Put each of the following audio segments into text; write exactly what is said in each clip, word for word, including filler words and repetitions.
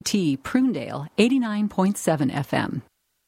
T Prunedale eighty-nine point seven F M.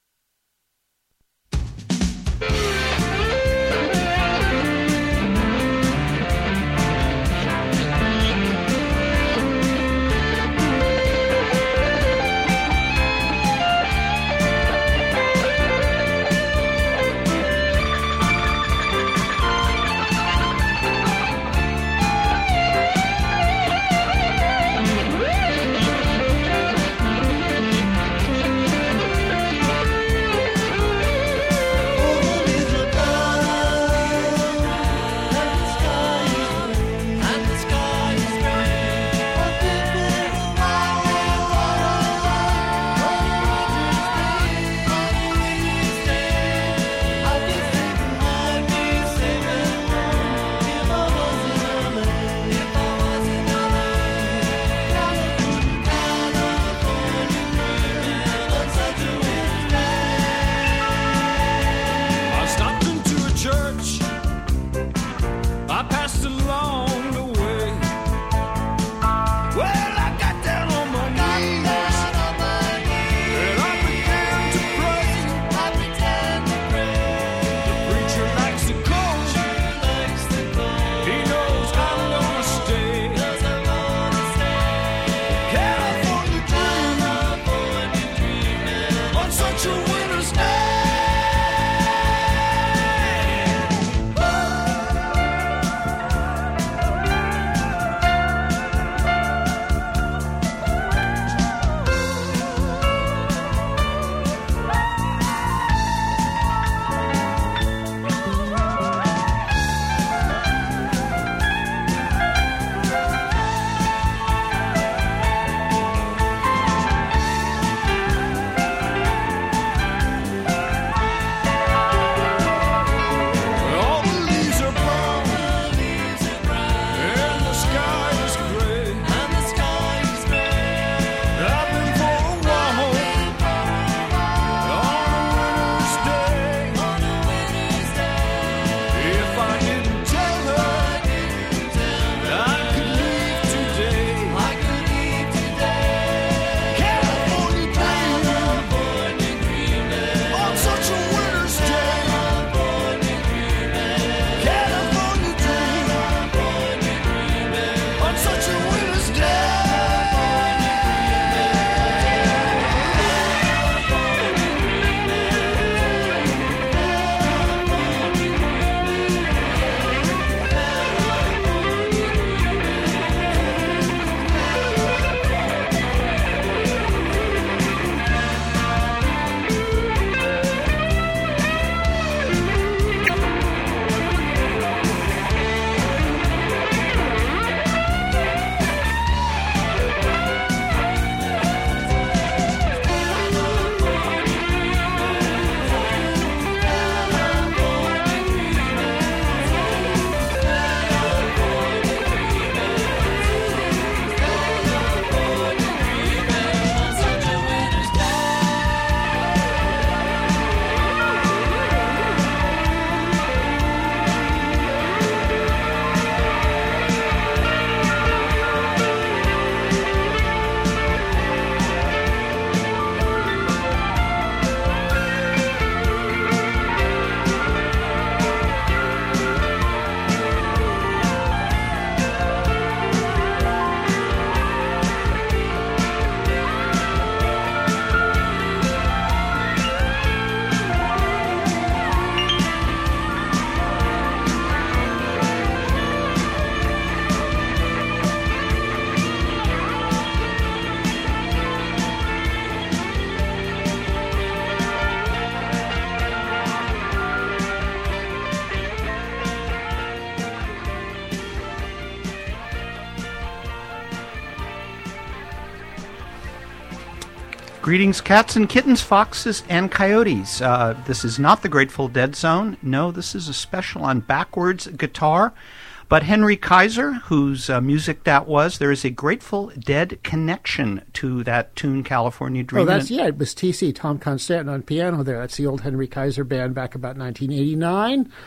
Greetings, cats and kittens, foxes and coyotes. Uh, this is not the Grateful Dead Zone. No, this is a special on backwards guitar. But Henry Kaiser, whose uh, music that was, there is a Grateful Dead connection to that tune, California Dreamin'. Oh, that's, yeah, it was T C, Tom Constantin on piano there. That's the old Henry Kaiser band back about nineteen eighty-nine.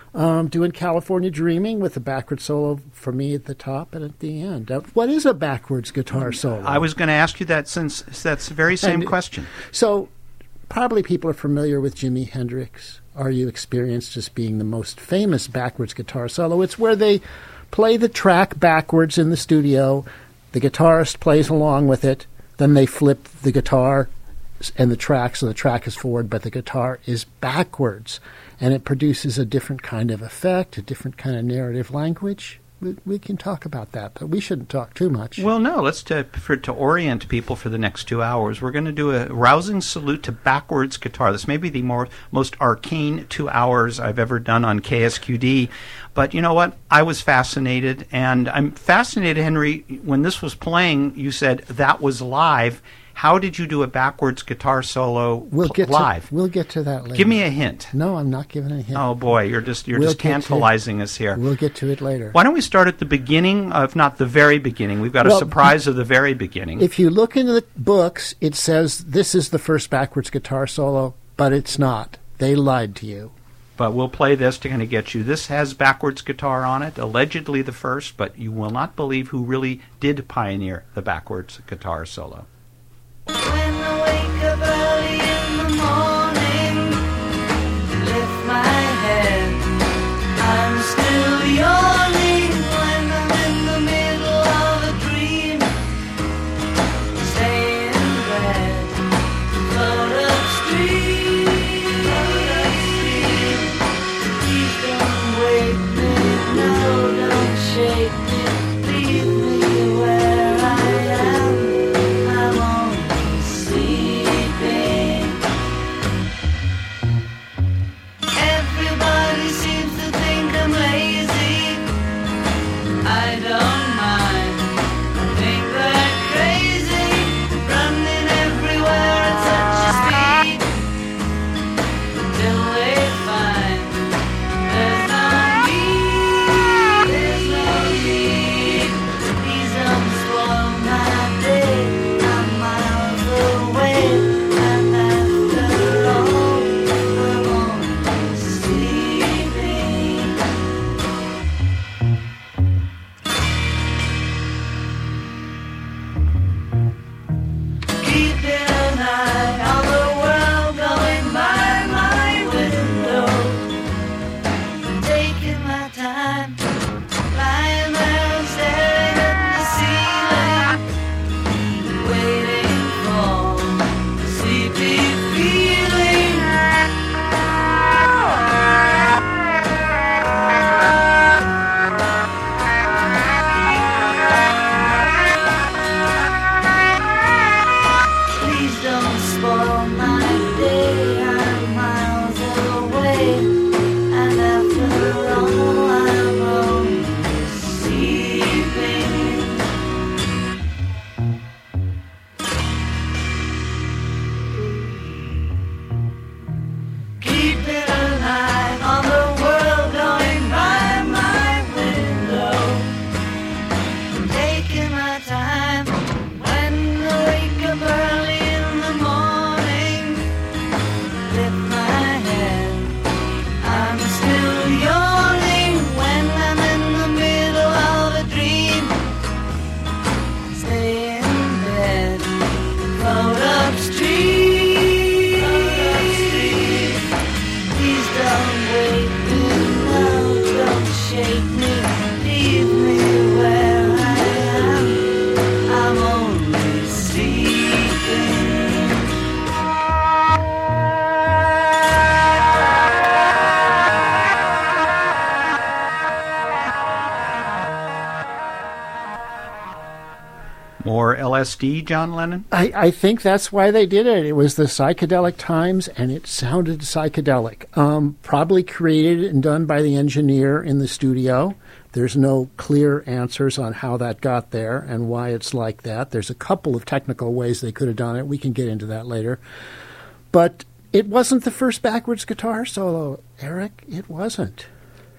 um, doing California Dreaming with a backwards solo for me at the top and at the end. Uh, what is a backwards guitar solo? I was going to ask you that since that's the very same And, question. So probably people are familiar with Jimi Hendrix. Are You Experienced as being the most famous backwards guitar solo? It's where they play the track backwards in the studio. The guitarist plays along with it. Then they flip the guitar and the track, so the track is forward, but the guitar is backwards. And it produces a different kind of effect, a different kind of narrative language. We, we can talk about that, but we shouldn't talk too much. Well, no, let's to, for, to orient people for the next two hours. We're going to do a rousing salute to backwards guitar. This may be the more most arcane two hours I've ever done on K S Q D. But you know what? I was fascinated, and I'm fascinated, Henry, when this was playing, you said that was live. How did you do a backwards guitar solo we'll pl- get live? To, we'll get to that later. Give me a hint. No, I'm not giving a hint. Oh boy, you're just you're We'll just get to- tantalizing us here. We'll get to it later. Why don't we start at the beginning, if not the very beginning? We've got a Well, surprise of the very beginning. If you look into the books, it says this is the first backwards guitar solo, but it's not. They lied to you. But we'll play this to kind of get you. This has backwards guitar on it, allegedly the first, but you will not believe who really did pioneer the backwards guitar solo. When I wake up early in the morning, lift my head, I'm still yawning when I'm in the middle of a dream. Stay in bed, float upstream. Please don't wake me, no, don't shake me, leave me where I am. I'm only sleeping. Everybody seems to think I'm lazy. I don't mind. I think they're crazy, running everywhere at such a speed. Till they find there's no need, there's no need. Please don't spoil my day. I'm miles away, and after all, I'm only sleeping. Keeping an eye on the world going by my window, taking my time, lying there and staring at the ceiling, waiting for a sleepy feeling. Please don't spoil my day. I'm miles away, and after all, I'm only sleeping. Keeping an eye on the world going by my window, taking my time. When I wake up early in the morning, lift my head, I'm still yawning when I'm in the middle of a dream. Stay in bed, float upstream. Please don't wake me, no, don't shake me, leave me where I am. I'm only sleeping. More L S D, John Lennon? I, I think that's why they did it. It was the psychedelic times, and it sounded psychedelic. Um, probably created and done by the engineer in the studio. There's no clear answers on how that got there and why it's like that. There's a couple of technical ways they could have done it. We can get into that later. But it wasn't the first backwards guitar solo, Eric. It wasn't.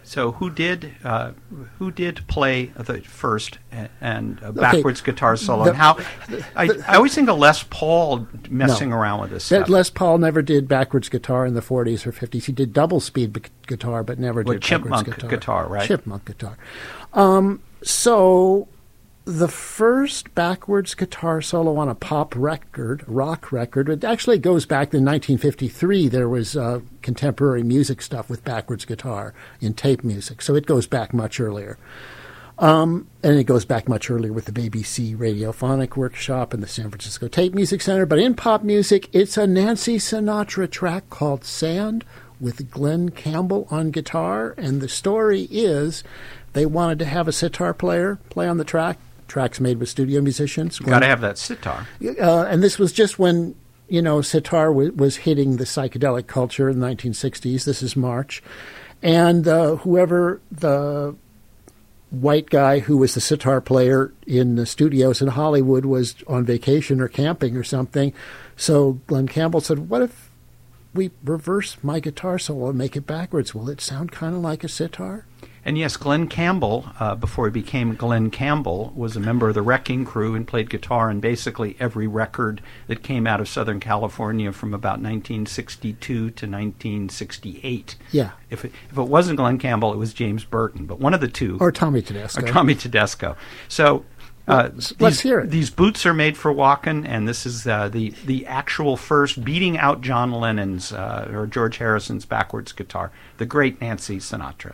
So who did uh, who did play the first and, and uh, backwards Okay. guitar solo? The- and how I, I always think of Les Paul messing No. around with this That stuff. Les Paul never did backwards guitar in the forties or fifties. He did double speed gu- guitar, but never Well, did chipmunk backwards guitar. guitar, right? Chipmunk guitar. Um, so the first backwards guitar solo on a pop record, rock record, it actually goes back to nineteen fifty-three. There was uh, contemporary music stuff with backwards guitar in tape music, so it goes back much earlier. Um, and it goes back much earlier with the B B C Radiophonic Workshop and the San Francisco Tape Music Center. But in pop music, it's a Nancy Sinatra track called Sand with Glenn Campbell on guitar. And the story is they wanted to have a sitar player play on the track. Tracks made with studio musicians. Got to have that sitar. Uh, and this was just when, you know, sitar w- was hitting the psychedelic culture in the nineteen sixties. This is March. And uh, whoever the white guy who was the sitar player in the studios in Hollywood was on vacation or camping or something. So Glenn Campbell said, what if we reverse my guitar solo and make it backwards? Will it sound kind of like a sitar? And yes, Glenn Campbell, uh, before he became Glenn Campbell, was a member of the Wrecking Crew and played guitar in basically every record that came out of Southern California from about nineteen sixty-two to nineteen sixty-eight. Yeah. If it, if it wasn't Glenn Campbell, it was James Burton, but one of the two. Or Tommy Tedesco. Or Tommy Tedesco. So uh, Let's these, hear it. These boots are made for walking, and this is uh, the, the actual first beating out John Lennon's uh, or George Harrison's backwards guitar, the great Nancy Sinatra.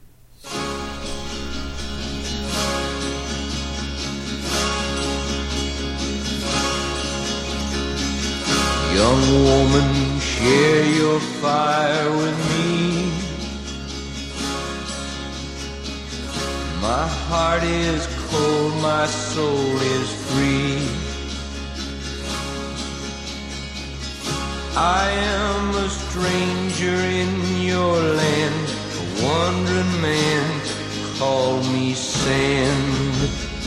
Young woman, share your fire with me. My heart is cold, my soul is free. I am a stranger in your land, a wandering man, call me sand.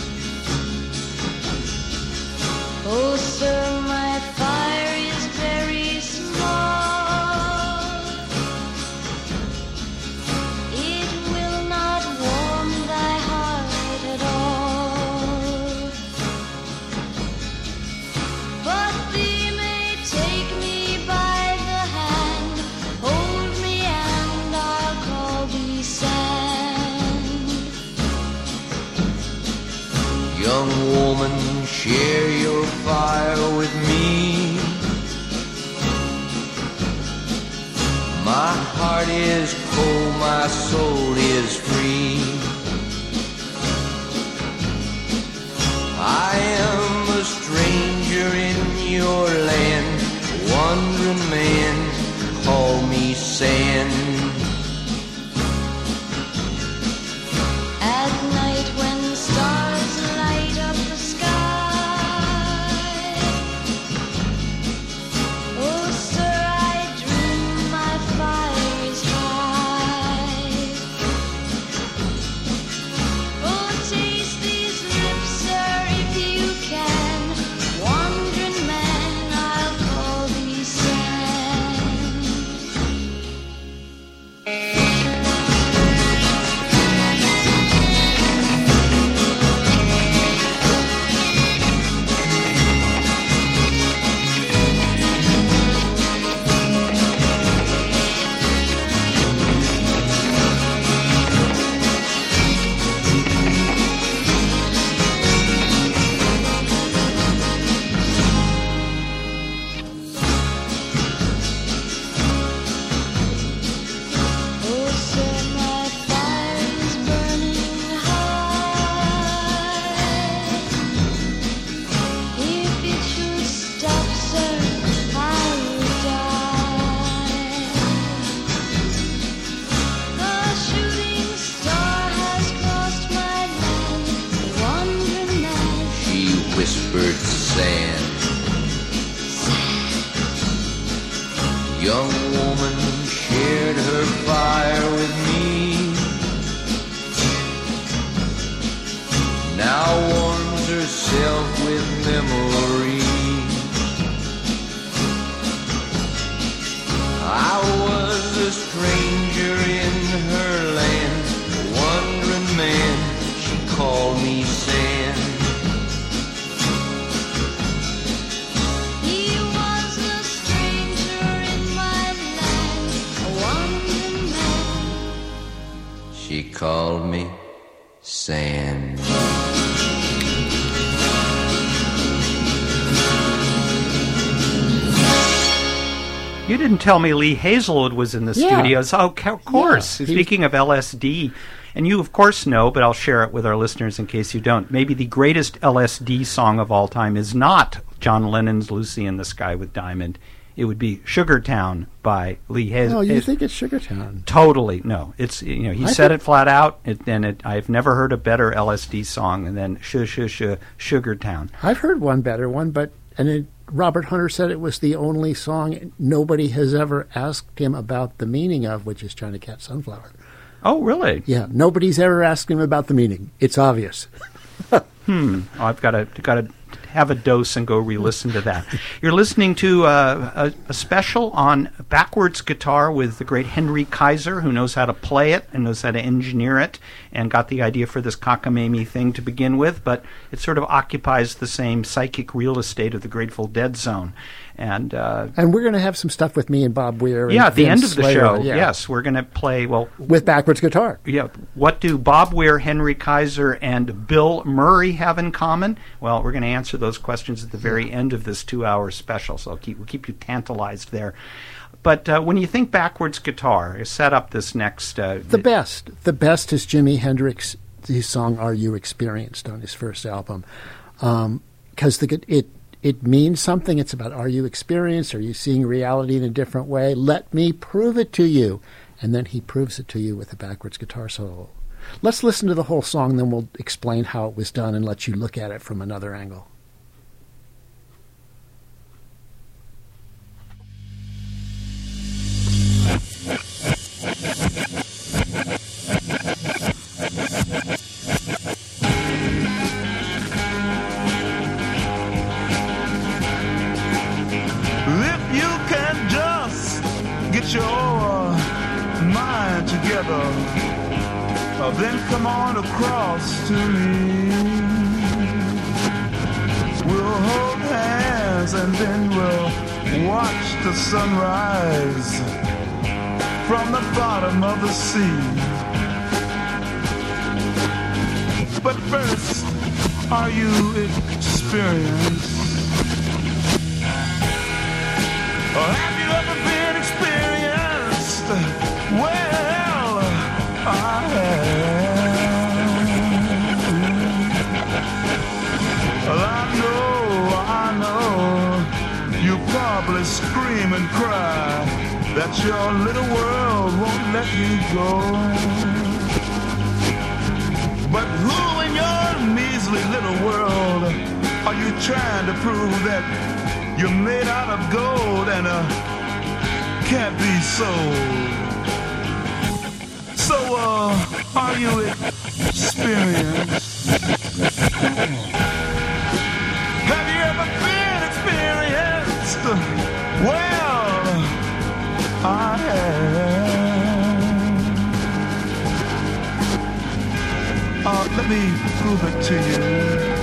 Oh, sir, my fire is very small. It will not warm thy heart at all. But thee may take me by the hand, hold me and I'll call thee sand. Young woman, share your fire with me. My heart is cold, my soul is free. I am a stranger in your land, a wandering man, call me sand. At night when stars light up the sky, oh sir, I dream my fire is high. Oh, taste these lips, sir, if you can. Wandering man, I'll called me Sand. You didn't tell me Lee Hazelwood was in the Yeah. studios. Oh, ca- of course. Yeah, he Speaking of L S D, and you of course know, but I'll share it with our listeners in case you don't. Maybe the greatest L S D song of all time is not John Lennon's Lucy in the Sky with Diamond. It would be Sugar Town by Lee Hazelwood. Oh, you think it's Sugar Town? Totally. No. It's, you know, he I said think- it flat out, it, and it, I've never heard a better L S D song than Sh Sh Sh Sugar Town. I've heard one better one, but and it, Robert Hunter said it was the only song nobody has ever asked him about the meaning of, which is China Cat Sunflower. Oh, really? Yeah, nobody's ever asked him about the meaning. It's obvious. Hmm. Oh, I've got to got to have a dose and go re-listen to that. You're listening to uh, a, a special on backwards guitar with the great Henry Kaiser, who knows how to play it and knows how to engineer it, and got the idea for this cockamamie thing to begin with. But it sort of occupies the same psychic real estate of the Grateful Dead zone. And uh, And we're going to have some stuff with me and Bob Weir. yeah, and at the Vince end of the Slater, show, yeah, yes, we're going to play. Well, with backwards guitar. yeah, what do Bob Weir, Henry Kaiser, and Bill Murray have in common? Well, we're going to answer those questions at the very end of this two-hour special, so I'll keep, we'll keep you tantalized there. But uh, when you think backwards guitar, set up this next... Uh, The best. The best is Jimi Hendrix, his song Are You Experienced on his first album. Because the it it means something. It's about, are you experienced? Are you seeing reality in a different way? Let me prove it to you. And then he proves it to you with a backwards guitar solo. Let's listen to the whole song, then we'll explain how it was done and let you look at it from another angle. If you can just get your mind together, uh, then come on across to me. We'll hold hands and then we'll watch the sunrise from the bottom of the sea. But first, are you experienced? Or have you ever been experienced? Well, I have. Well, I know, I know, you probably scream and cry that your little world won't let you go. But who in your measly little world are you trying to prove that you're made out of gold and uh, can't be sold? So, uh, are you experienced? Have you ever been experienced? Well, I have. Uh, let me prove it to you.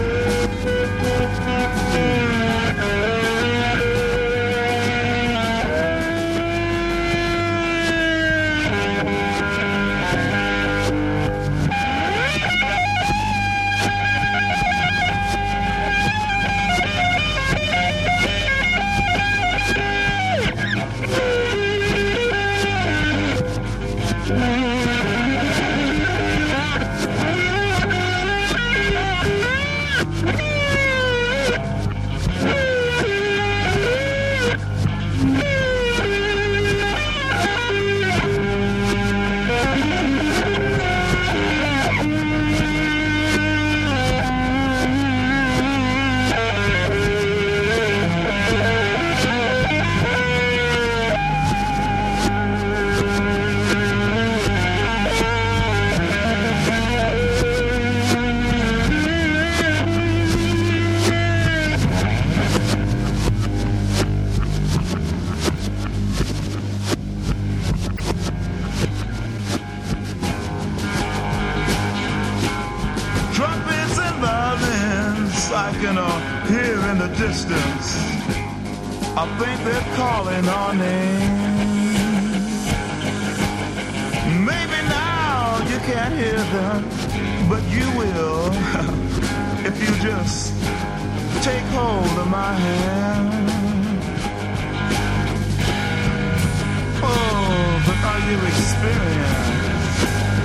Trumpets and violins I can uh, hear in the distance. I think they're calling our name. Maybe now you can't hear them, but you will if you just take hold of my hand. Oh, but are you experienced?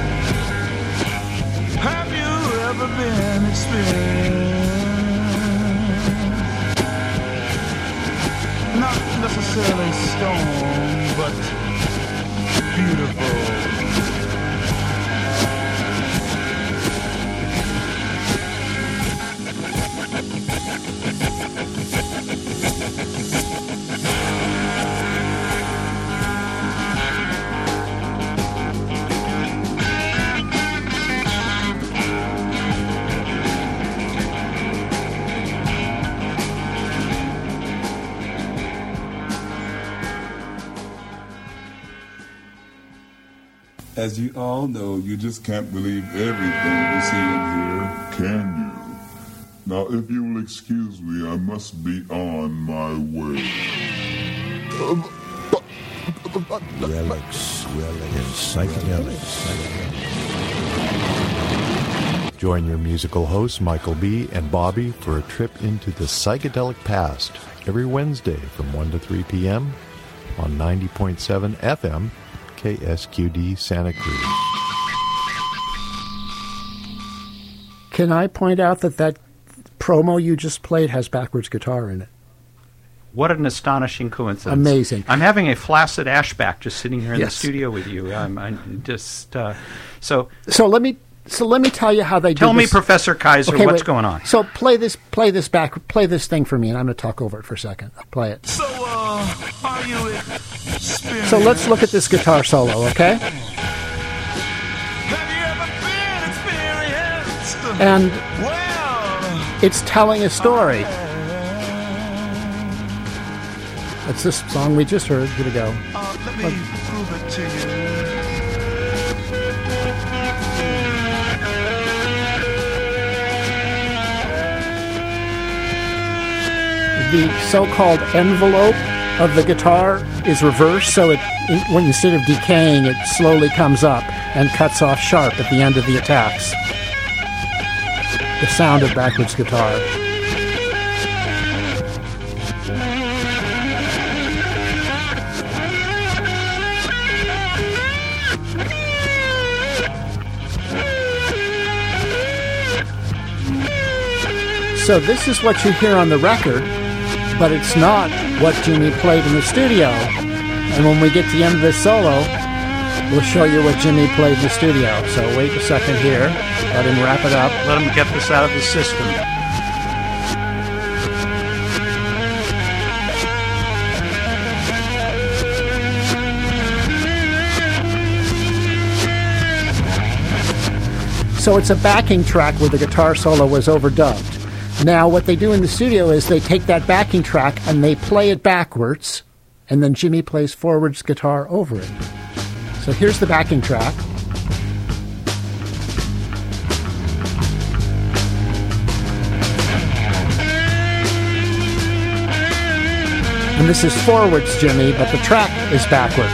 Have you ever been experienced? Not necessarily stone, but beautiful. As you all know, you just can't believe everything you see and hear, can you? Now, if you will excuse me, I must be on my way. Relics, relics, and psychedelics. Join your musical hosts, Michael B. and Bobby, for a trip into the psychedelic past every Wednesday from one to three p.m. on ninety point seven F M, K S Q D Santa Cruz. Can I point out that that promo you just played has backwards guitar in it? What an astonishing coincidence. Amazing. I'm having a flaccid Ashback just sitting here in Yes. the studio with you. I'm, I'm just uh, so. So let me so let me tell you how they Tell do me, this. Professor Kaiser, Okay, what's wait. going on? So play this play this back play this thing for me, and I'm going to talk over it for a second. Play it. So, uh, are you experienced? So let's look at this guitar solo, okay? Have you ever been experienced? And Well, it's telling a story. That's this song we just heard. Here we go. uh, let me prove it to you. The so-called envelope of the guitar is reversed, so it, when instead of decaying, it slowly comes up and cuts off sharp at the end of the attacks. The sound of backwards guitar. So this is what you hear on the record, but it's not what Jimmy played in the studio. And when we get to the end of this solo, we'll show you what Jimmy played in the studio. So wait a second here. Let him wrap it up. Let him get this out of the system. So it's a backing track where the guitar solo was overdubbed. Now what they do in the studio is they take that backing track and they play it backwards, and then Jimmy plays forwards guitar over it. So here's the backing track. And this is forwards, Jimmy, but the track is backwards.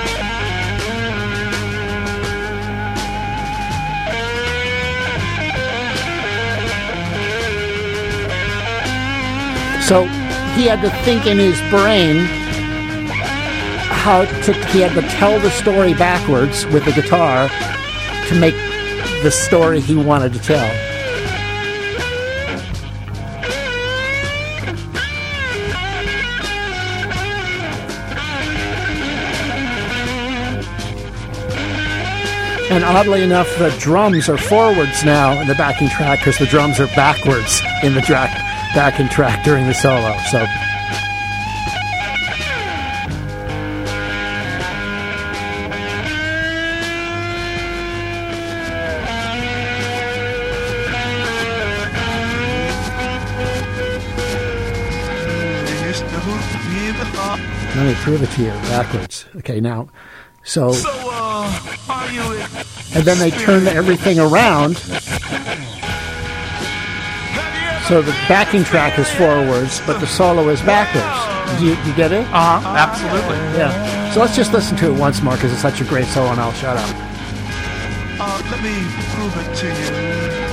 So he had to think in his brain how to, he had to tell the story backwards with the guitar to make the story he wanted to tell. And oddly enough, the drums are forwards now in the backing track because the drums are backwards in the track, backing track during the solo. So They used to hoop me the heart. let me prove it to you backwards. Okay, now, so So, uh, are you and then they turn everything around. So the backing track is forwards, but the solo is backwards. Do you, you get it? Uh huh. Absolutely. Yeah. So let's just listen to it once more because it's such a great solo, and I'll shut up. Uh, Let me prove it to you.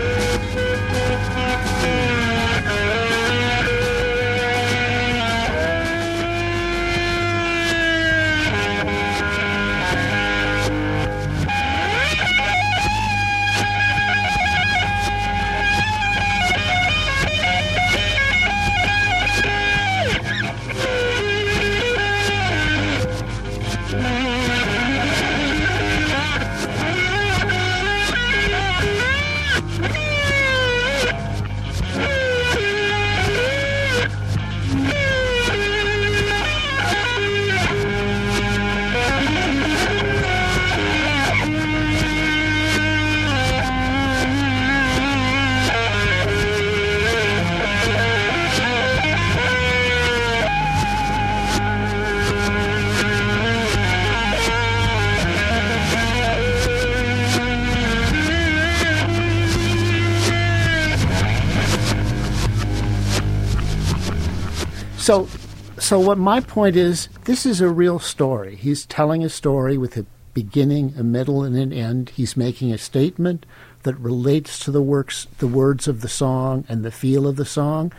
So, so what my point is, this is a real story. He's telling a story with a beginning, a middle, and an end. He's making a statement that relates to the works, the words of the song and the feel of the song.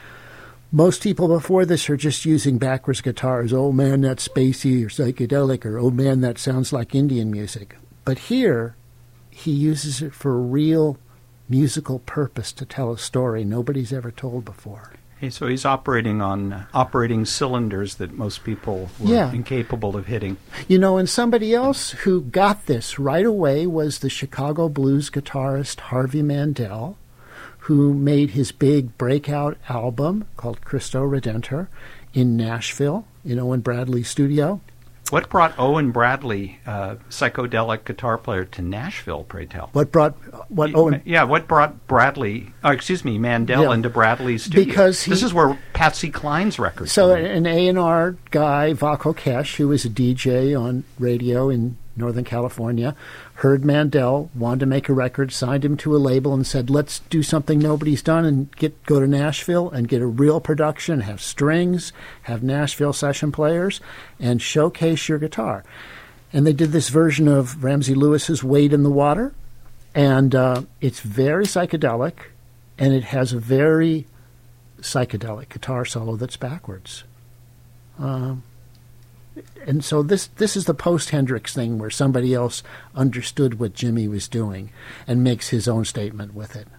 Most people before this are just using backwards guitars. Oh man, that's spacey or psychedelic, or oh man, that sounds like Indian music. But here, he uses it for a real musical purpose to tell a story nobody's ever told before. Hey, so he's operating on uh, operating cylinders that most people were Yeah. incapable of hitting. You know, and somebody else who got this right away was the Chicago blues guitarist Harvey Mandel, who made his big breakout album called Cristo Redentor in Nashville, you know, in Bradley's studio. What brought Owen Bradley, uh, psychedelic guitar player, to Nashville, pray tell? What brought what Owen? Yeah, what brought Bradley, oh, excuse me, Mandel Yeah. into Bradley's studio? Because he- this is where Patsy Cline's records So came in. an A and R guy, Vaco Kesh, who was a D J on radio in Northern California, heard Mandel, wanted to make a record, signed him to a label, and said, let's do something nobody's done and get go to Nashville and get a real production, have strings, have Nashville session players, and showcase your guitar. And they did this version of Ramsey Lewis's Wade in the Water, and uh, it's very psychedelic, and it has a very psychedelic guitar solo that's backwards. Um, and so this this is the post-Hendrix thing where somebody else understood what Jimmy was doing and makes his own statement with it.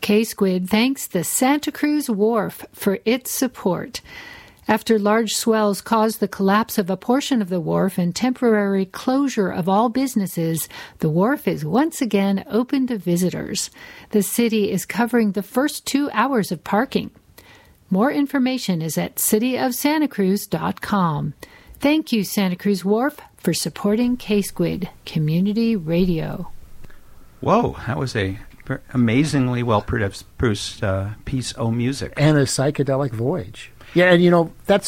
K-Squid thanks the Santa Cruz Wharf for its support. After large swells caused the collapse of a portion of the wharf and temporary closure of all businesses, the wharf is once again open to visitors. The city is covering the first two hours of parking. More information is at city of santa cruz dot com. Thank you, Santa Cruz Wharf, for supporting K-Squid Community Radio. Whoa, that was a amazingly well-produced uh, piece of music. And a psychedelic voyage. Yeah, and you know, that's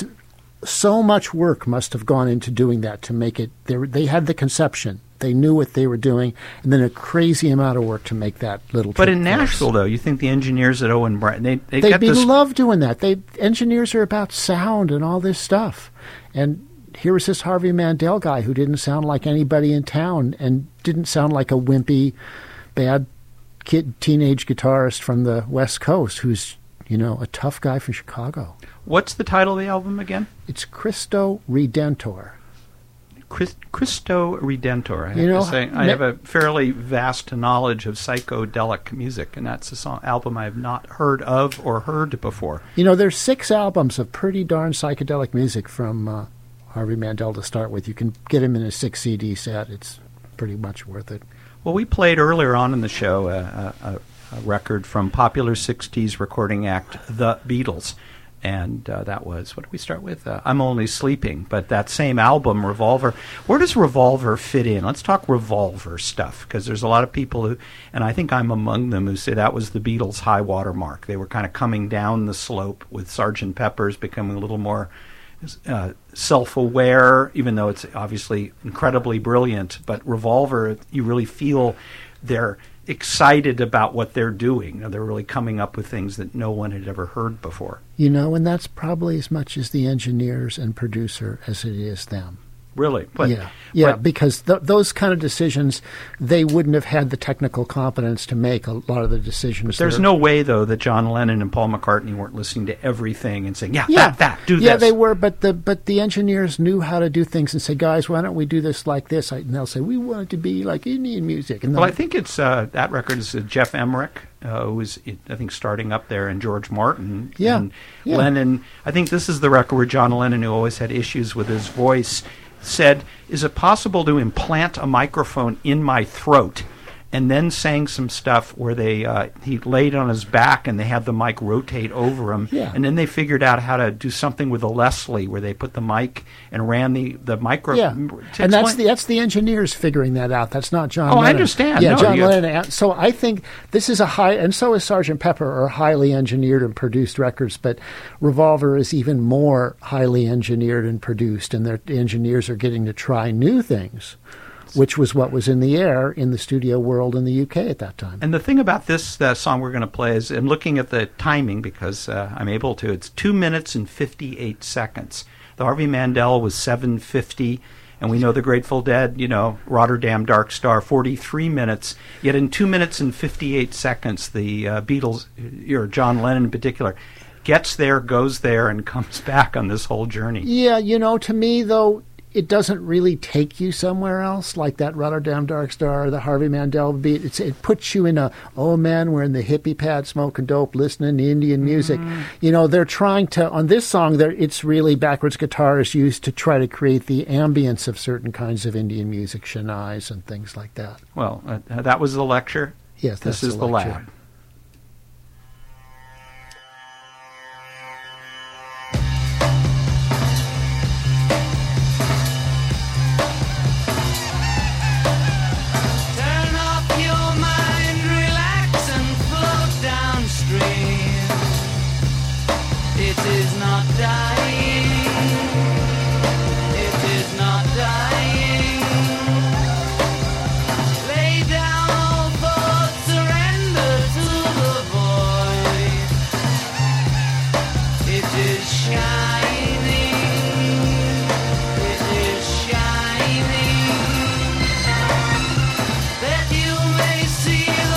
so much work must have gone into doing that to make it. They, were, they had the conception. They knew what they were doing, and then a crazy amount of work to make that little. But in Nashville, though, you think the engineers at Owen Brown, they they they got this. love doing that. They engineers are about sound and all this stuff. And here was this Harvey Mandel guy who didn't sound like anybody in town and didn't sound like a wimpy, bad kid, teenage guitarist from the West Coast who's, you know, a tough guy from Chicago. What's the title of the album again? It's Cristo Redentor. Christ, Cristo Redentor. I have you know, to say, I have a fairly vast knowledge of psychedelic music, and that's a song, album I have not heard of or heard before. You know, there's six albums of pretty darn psychedelic music from uh, Harvey Mandel to start with. You can get him in a six C D set. It's pretty much worth it. Well, we played earlier on in the show uh, a, a record from popular sixties recording act The Beatles. And uh, that was, what did we start with? Uh, I'm Only Sleeping. But that same album, Revolver, where does Revolver fit in? Let's talk Revolver stuff, because there's a lot of people who, and I think I'm among them, who say that was the Beatles' high water mark. They were kind of coming down the slope with Sergeant Pepper's becoming a little more uh, self-aware, even though it's obviously incredibly brilliant. But Revolver, you really feel they're excited about what they're doing. You know, they're really coming up with things that no one had ever heard before. You know, and that's probably as much as the engineers and producer as it is them. Really? But, yeah, yeah, but, because th- those kind of decisions, they wouldn't have had the technical competence to make a lot of the decisions. There's no way, though, that John Lennon and Paul McCartney weren't listening to everything and saying, yeah, yeah. that, that, do yeah, this. Yeah, they were, but the but the engineers knew how to do things and say, guys, why don't we do this like this? And they'll say, we want it to be like Indian music. And well, I think it's, uh, that record is uh, Jeff Emmerich, uh, who was, I think, starting up there, and George Martin. Yeah, and yeah. Lennon. I think this is the record where John Lennon, who always had issues with his voice, said, is it possible to implant a microphone in my throat? And then sang some stuff where they uh, he laid on his back and they had the mic rotate over him. Yeah. And then they figured out how to do something with a Leslie where they put the mic and ran the, the micro. Yeah. And that's the that's the engineers figuring that out. That's not John oh, Lennon. I understand. Yeah, no, John you, Lennon. So I think this is a high, and so is Sergeant Pepper, are highly engineered and produced records, but Revolver is even more highly engineered and produced, and their engineers are getting to try new things, which was what was in the air in the studio world in the U K at that time. And the thing about this uh, song we're going to play is, I'm looking at the timing because uh, I'm able to, it's two minutes and fifty-eight seconds. The Harvey Mandel was seven fifty, and we know the Grateful Dead, you know, Rotterdam Dark Star, forty-three minutes. Yet in two minutes and fifty-eight seconds, the uh, Beatles, or John Lennon in particular, gets there, goes there, and comes back on this whole journey. Yeah, you know, to me, though, it doesn't really take you somewhere else like that Rotterdam Dark Star or the Harvey Mandel beat. It's, it puts you in a, oh man, we're in the hippie pad smoking dope, listening to Indian music. Mm. You know, they're trying to, on this song, it's really backwards guitar is used to try to create the ambience of certain kinds of Indian music, Shanais and things like that. Well, uh, that was the lecture. Yes, that's this is the, the lecture. lab.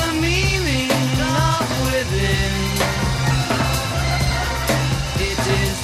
It is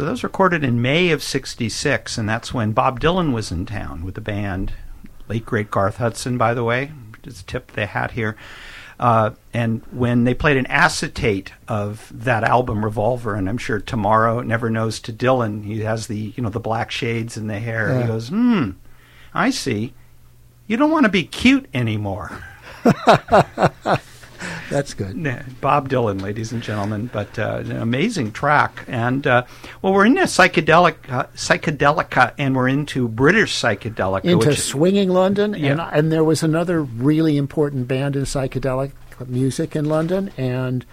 So those recorded in May of sixty-six, and that's when Bob Dylan was in town with the band. Late, great Garth Hudson, by the way, just tip they had here. Uh, and when they played an acetate of that album, Revolver, and I'm sure Tomorrow Never Knows to Dylan, he has the, you know, the black shades in the hair. Yeah. He goes, hmm, I see. You don't want to be cute anymore. That's good. Bob Dylan, ladies and gentlemen, but uh, an amazing track. And, uh, well, we're into psychedelic, uh, psychedelica, and we're into British psychedelica. Into which, swinging London, yeah. and, and there was another really important band in psychedelic music in London, and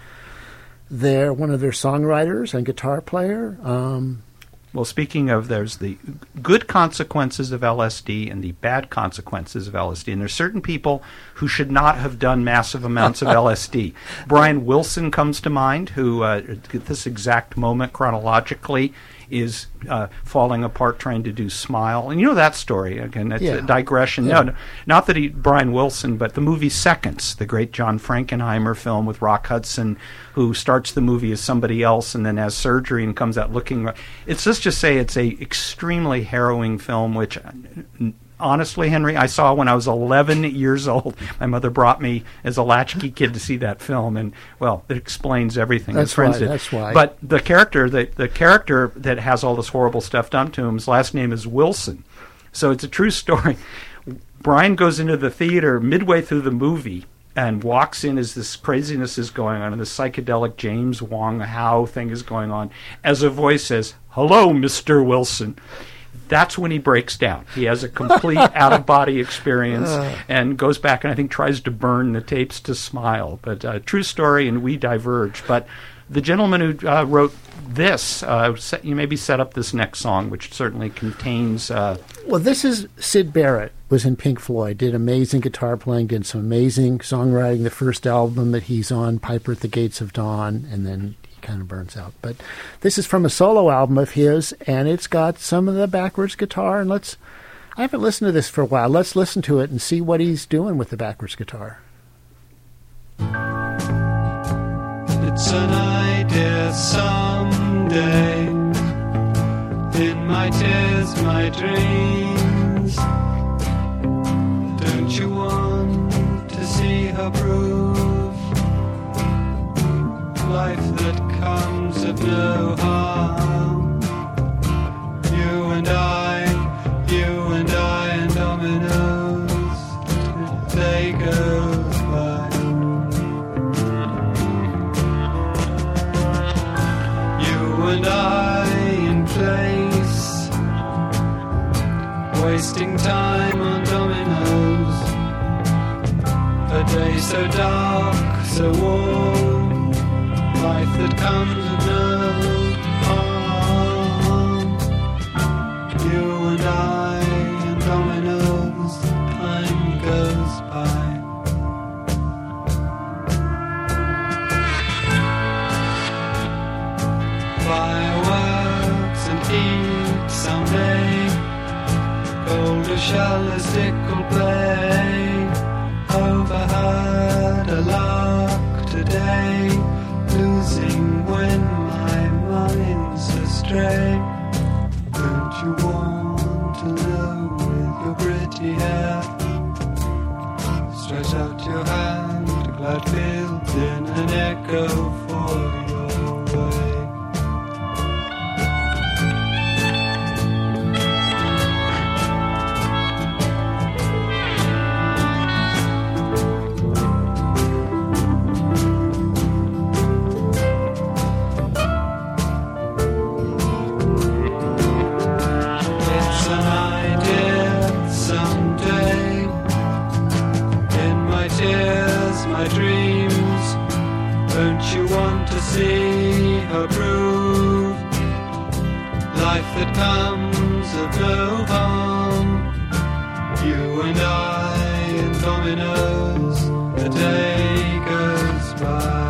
they're one of their songwriters and guitar player. Um, well, speaking of, there's the good consequences of L S D and the bad consequences of L S D, and there's certain people who should not have done massive amounts of L S D. Brian Wilson comes to mind, who uh, at this exact moment chronologically is uh, falling apart trying to do Smile. And you know that story. Again, that's yeah. a digression. Yeah. No, no, not that he, Brian Wilson, but the movie Seconds, the great John Frankenheimer film with Rock Hudson, who starts the movie as somebody else and then has surgery and comes out looking... It's let's just say it's a extremely harrowing film, which... Honestly, Henry, I saw when I was eleven years old. My mother brought me as a latchkey kid to see that film, and well, it explains everything. That's friends why. did. That's why. But the character, the the character that has all this horrible stuff done to him, his last name is Wilson. So it's a true story. Brian goes into the theater midway through the movie and walks in as this craziness is going on, and this psychedelic James Wong Howe thing is going on, as a voice says, "Hello, Mister Wilson." That's when he breaks down. He has a complete out-of-body experience and goes back and I think tries to burn the tapes to Smile. But uh, true story, and we diverge. But the gentleman who uh, wrote this, uh, set, you maybe set up this next song, which certainly contains... Uh, well, this is Syd Barrett, was in Pink Floyd, did amazing guitar playing, did some amazing songwriting. The first album that he's on, Piper at the Gates of Dawn, and then... kind of burns out. But this is from a solo album of his, and it's got some of the backwards guitar. And let's, I haven't listened to this for a while. Let's listen to it and see what he's doing with the backwards guitar. It's an idea someday, in my tears, my dreams. Don't you want to see her prove life that comes of no harm? You and I, you and I, and dominoes, they goes by. You and I in place, wasting time on dominoes. A day so dark, so warm, life that comes of no harm. You and I and dominoes, time goes by. Fireworks and heat someday, colder shell as Dick will play. Overheard a lark today, losing when my mind's astray. Don't you want to know with your pretty hair? Stretch out your hand, glad fields in an echo for your way. See her prove life that comes of no harm. You and I and dominoes, the day goes by.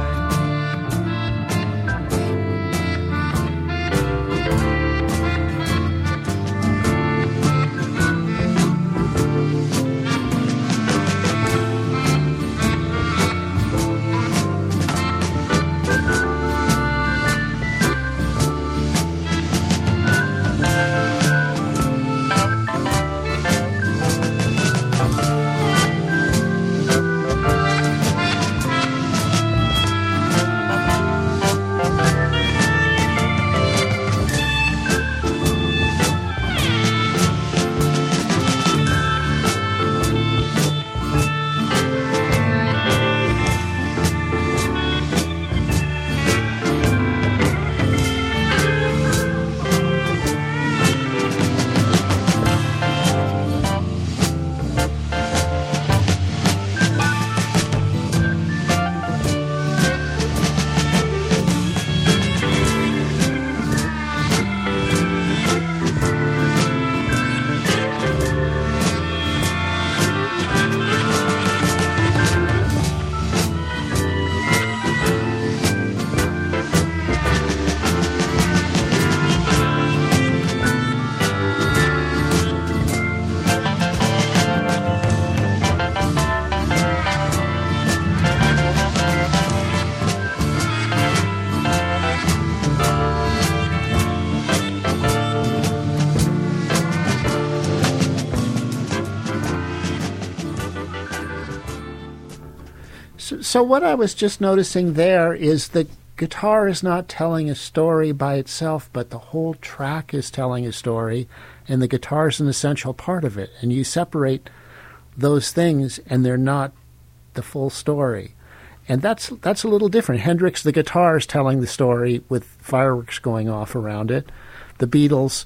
So, so what I was just noticing there is the guitar is not telling a story by itself, but the whole track is telling a story, and the guitar is an essential part of it. And you separate those things, and they're not the full story. And that's that's a little different. Hendrix, the guitar, is telling the story with fireworks going off around it. The Beatles,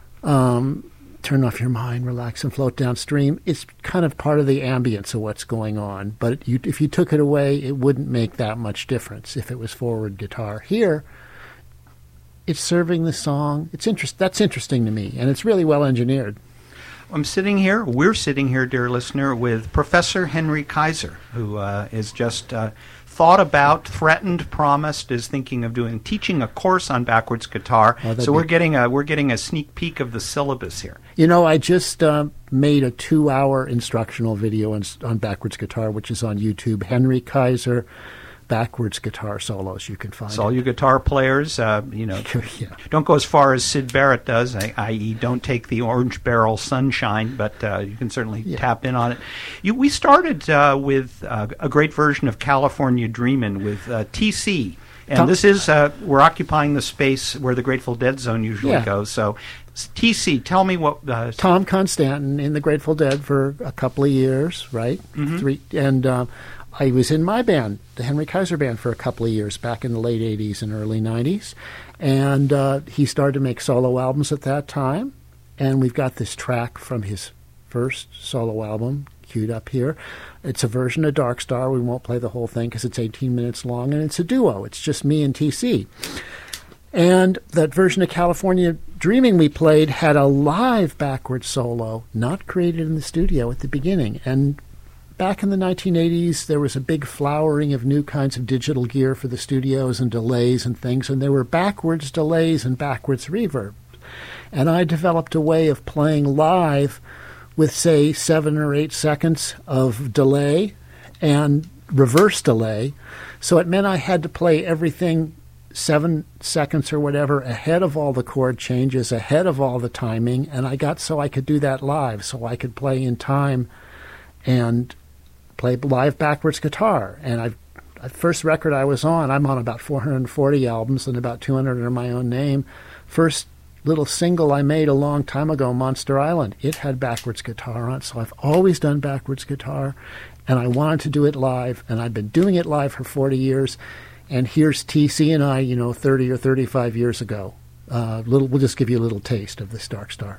um, turn off your mind, relax, and float downstream. It's kind of part of the ambience of what's going on. But you, if you took it away, it wouldn't make that much difference if it was forward guitar. Here, it's serving the song. It's interest. That's interesting to me, and it's really well engineered. I'm sitting here, we're sitting here, dear listener, with Professor Henry Kaiser, who uh, is just uh, thought about, threatened, promised, is thinking of doing, teaching a course on backwards guitar. Oh, so we're getting a we're getting a sneak peek of the syllabus here. You know, I just uh, made a two-hour instructional video on, on backwards guitar, which is on YouTube. Henry Kaiser backwards guitar solos. You can find So all it. you guitar players, uh, you know, Yeah. don't go as far as Sid Barrett does, that is, don't take the orange barrel sunshine, but uh, you can certainly Yeah. tap in on it. You, we started uh, with uh, a great version of California Dreamin' with uh, T C. And Tom- this is, uh, we're occupying the space where the Grateful Dead zone usually Yeah. goes. So, T C, tell me what... Uh, Tom Constantin in the Grateful Dead for a couple of years, right? Mhm. Three, and uh, I was in my band, the Henry Kaiser Band, for a couple of years back in the late eighties and early nineties. And uh, he started to make solo albums at that time. And we've got this track from his first solo album queued up here. It's a version of Dark Star. We won't play the whole thing because it's eighteen minutes long, and it's a duo. It's just me and T C. And that version of California Dreaming we played had a live backward solo, not created in the studio at the beginning. And back in the nineteen eighties, there was a big flowering of new kinds of digital gear for the studios and delays and things, and there were backwards delays and backwards reverb. And I developed a way of playing live with, say, seven or eight seconds of delay and reverse delay. So it meant I had to play everything seven seconds or whatever ahead of all the chord changes, ahead of all the timing, and I got so I could do that live, so I could play in time and play live backwards guitar. And I've the first record I was on, I'm on about four hundred forty albums and about two hundred under my own name. First little single I made a long time ago, Monster Island, it had backwards guitar on it, so I've always done backwards guitar, and I wanted to do it live, and I've been doing it live for forty years. And here's T C and I, you know, thirty or thirty-five years ago. Uh, little, we'll just give you a little taste of this Dark Star.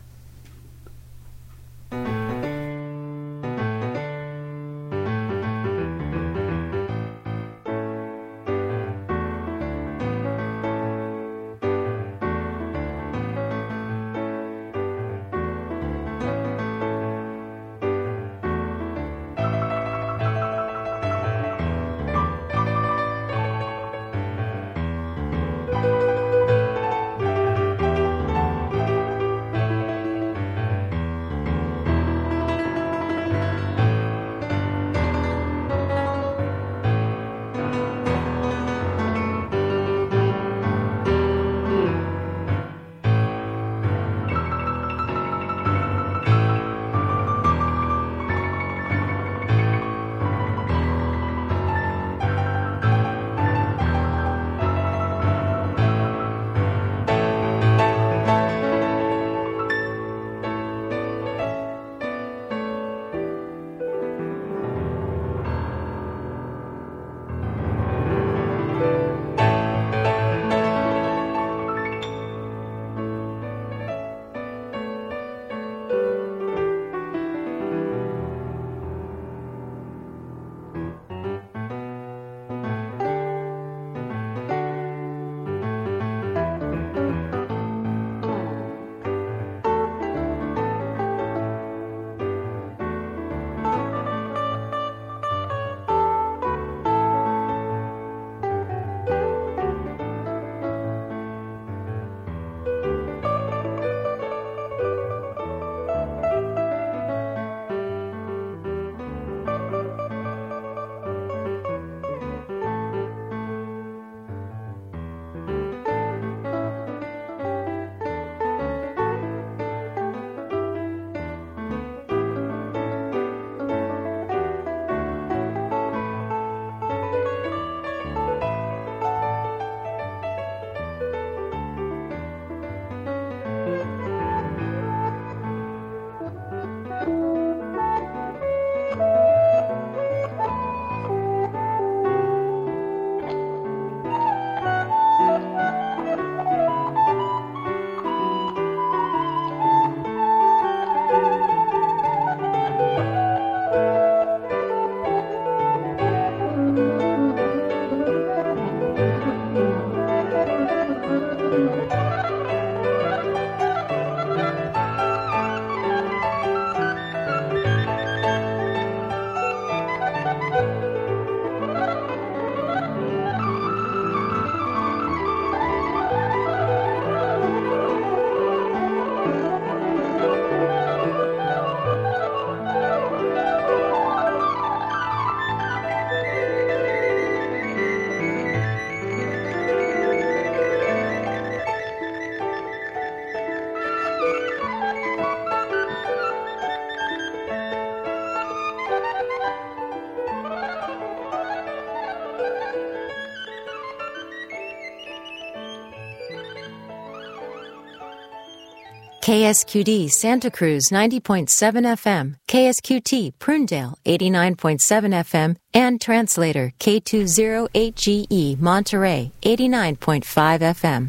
K S Q D Santa Cruz ninety point seven F M, K S Q T Prunedale eighty-nine point seven F M, and translator K two oh eight G E Monterey eighty-nine point five F M.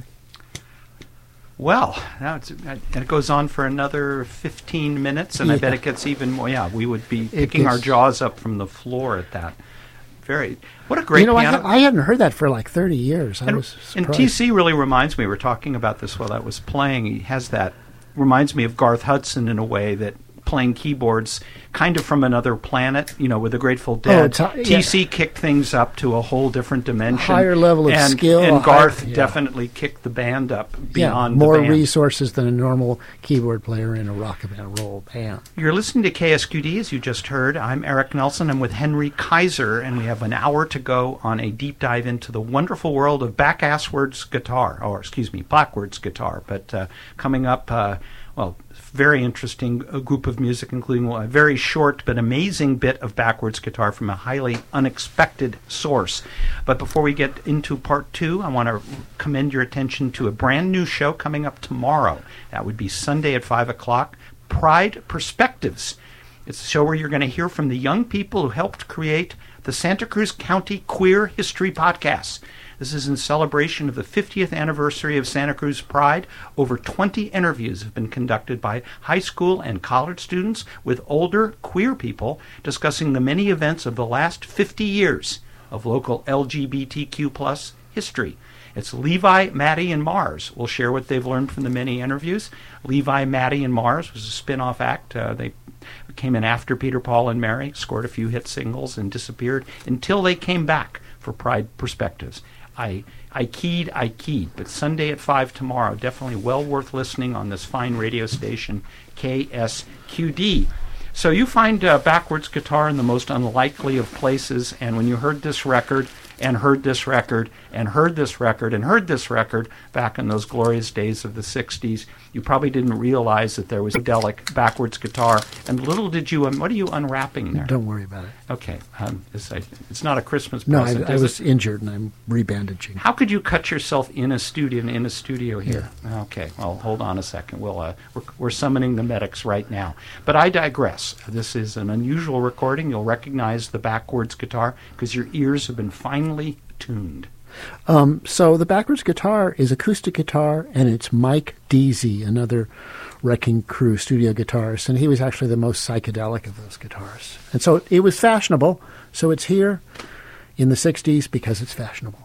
Well, now it's, and it goes on for another fifteen minutes, and yeah. I bet it gets even more. Yeah, we would be It picking gets, our jaws up from the floor at that. Very, what a great you know, piano. I, ha- I hadn't heard that for like thirty years. I and, was and surprised. T C really reminds me, we were talking about this while I was playing, he has that, reminds me of Garth Hudson in a way, that playing keyboards kind of from another planet, you know, with the Grateful Dead. Oh, t- T C yeah. kicked things up to a whole different dimension. Higher level of and, skill. And Garth higher, yeah. definitely kicked the band up yeah, beyond more the band. resources than a normal keyboard player in a rock and roll band. You're listening to K S Q D, as you just heard. I'm Eric Nelson. I'm with Henry Kaiser, and we have an hour to go on a deep dive into the wonderful world of backwards guitar, or excuse me, backwards guitar. But uh, coming up, uh, well, very interesting uh, group of music, including a very short but amazing bit of backwards guitar from a highly unexpected source. But before we get into part two, I want to commend your attention to a brand new show coming up tomorrow. That would be Sunday at five o'clock, Pride Perspectives. It's a show where you're going to hear from the young people who helped create the Santa Cruz County Queer History Podcast. This is in celebration of the fiftieth anniversary of Santa Cruz Pride. Over twenty interviews have been conducted by high school and college students with older queer people discussing the many events of the last fifty years of local L G B T Q plus history. It's Levi, Maddie, and Mars will share what they've learned from the many interviews. Levi, Maddie, and Mars was a spin-off act. Uh, they came in after Peter, Paul, and Mary, scored a few hit singles, and disappeared until they came back for Pride Perspectives. I I keyed, I keyed. But Sunday at five tomorrow, definitely well worth listening on this fine radio station, K S Q D. So you find uh, backwards guitar in the most unlikely of places, and when you heard this record, and heard this record, and heard this record, and heard this record back in those glorious days of the sixties, you probably didn't realize that there was a psychedelic backwards guitar. And little did you, um, what are you unwrapping there? Don't worry about it. Okay. Um, it's, I, it's not a Christmas No, present, I, I is was it? injured and I'm rebandaging. How could you cut yourself in a studio in a studio here? Yeah. Okay, well, hold on a second. We'll uh, we're, we're summoning the medics right now. But I digress. This is an unusual recording. You'll recognize the backwards guitar because your ears have been finely tuned. Um, so the backwards guitar is acoustic guitar, and it's Mike Deasy, another Wrecking Crew studio guitarist, and he was actually the most psychedelic of those guitars. And so it was fashionable, so it's here in the sixties because it's fashionable.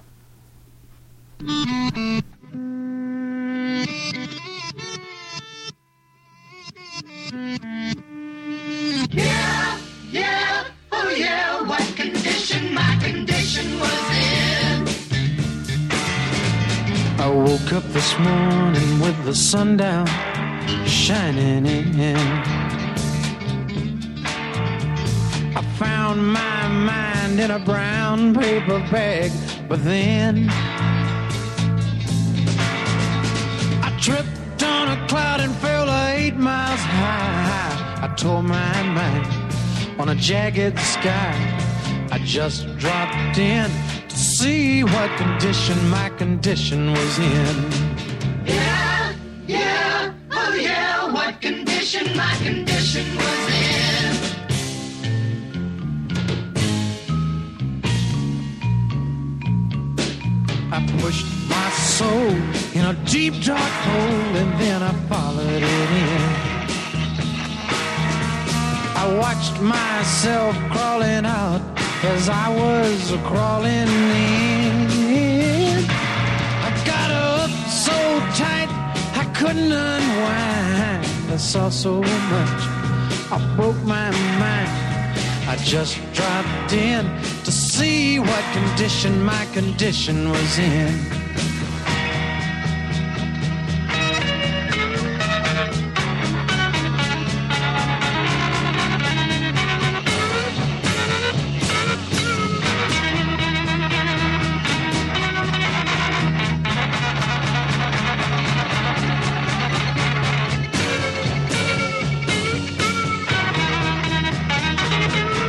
Yeah, yeah, oh yeah, what condition my condition was in. I woke up this morning with the sun down, shining in. I found my mind in a brown paper bag, but then I tripped on a cloud and fell eight miles high. I tore my mind on a jagged sky. I just dropped in to see what condition my condition was in. Yeah, yeah, oh yeah, what condition my condition was in. I pushed my soul in a deep dark hole and then I followed it in. I watched myself crawling out as I was crawling in. I got up so tight I couldn't unwind. I saw so much, I broke my mind. I just dropped in to see what condition my condition was in.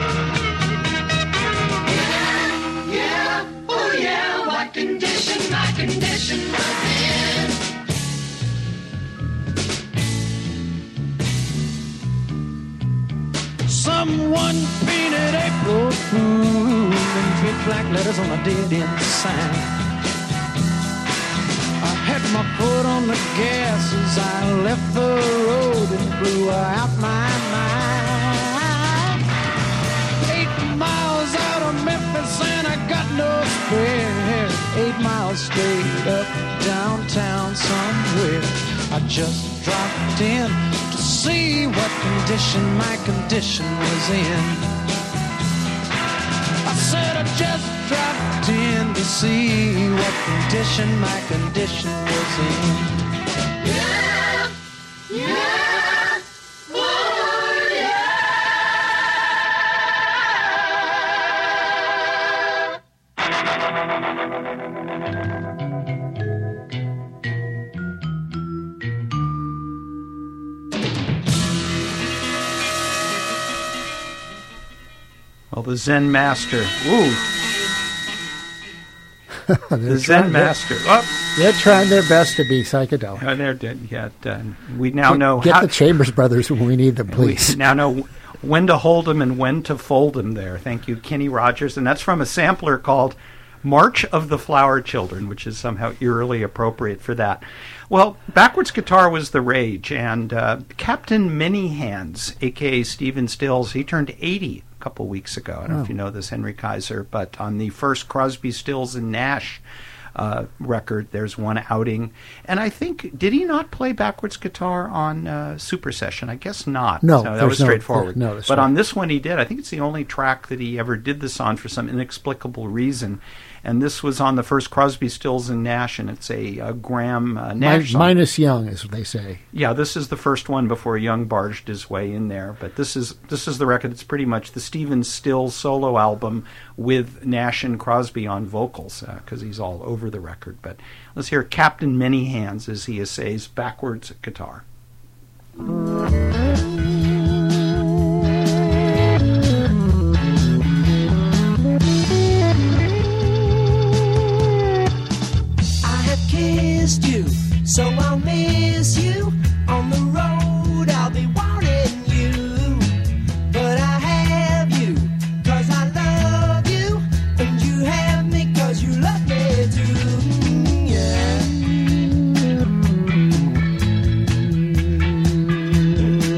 Yeah, oh yeah, what condition my black letters on a dead-end sign. I had my foot on the gas as I left the road and blew out my mind. Eight miles out of Memphis and I got no spare. Eight miles straight up downtown somewhere. I just dropped in to see what condition my condition was in. I said I just dropped in to see what condition my condition was in. Yeah, yeah, oh yeah. Well, the Zen Master. Ooh. the Zen trying, Master. They're, oh. they're trying their best to be psychedelic. Oh, they're dead yet. Uh, we now get, know get how, the Chambers Brothers when we need them, please. We now know when to hold them and when to fold them. There, thank you, Kenny Rogers, and that's from a sampler called "March of the Flower Children," which is somehow eerily appropriate for that. Well, backwards guitar was the rage, and uh, Captain Many Hands, a k a. Stephen Stills, he turned eighty a couple weeks ago. I don't know Oh. if you know this, Henry Kaiser, but on the first Crosby, Stills, and Nash uh, record, there's one outing. And I think, did he not play backwards guitar on uh, Super Session? I guess not. No, so that there's was no- straightforward. no, that's but right. on this one he did. I think it's the only track that he ever did this on for some inexplicable reason. And this was on the first Crosby, Stills, and Nash, and it's a, a Graham uh, Nash Min- song. minus Young, as they say. Yeah, this is the first one before Young barged his way in there. But this is this is the record. It's pretty much the Stephen Stills solo album with Nash and Crosby on vocals, because uh, he's all over the record. But let's hear Captain Many Hands as he essays backwards guitar. Kissed you, so I'll miss you. On the road I'll be wanting you, but I have you, cause I love you, and you have me cause you love me too, yeah.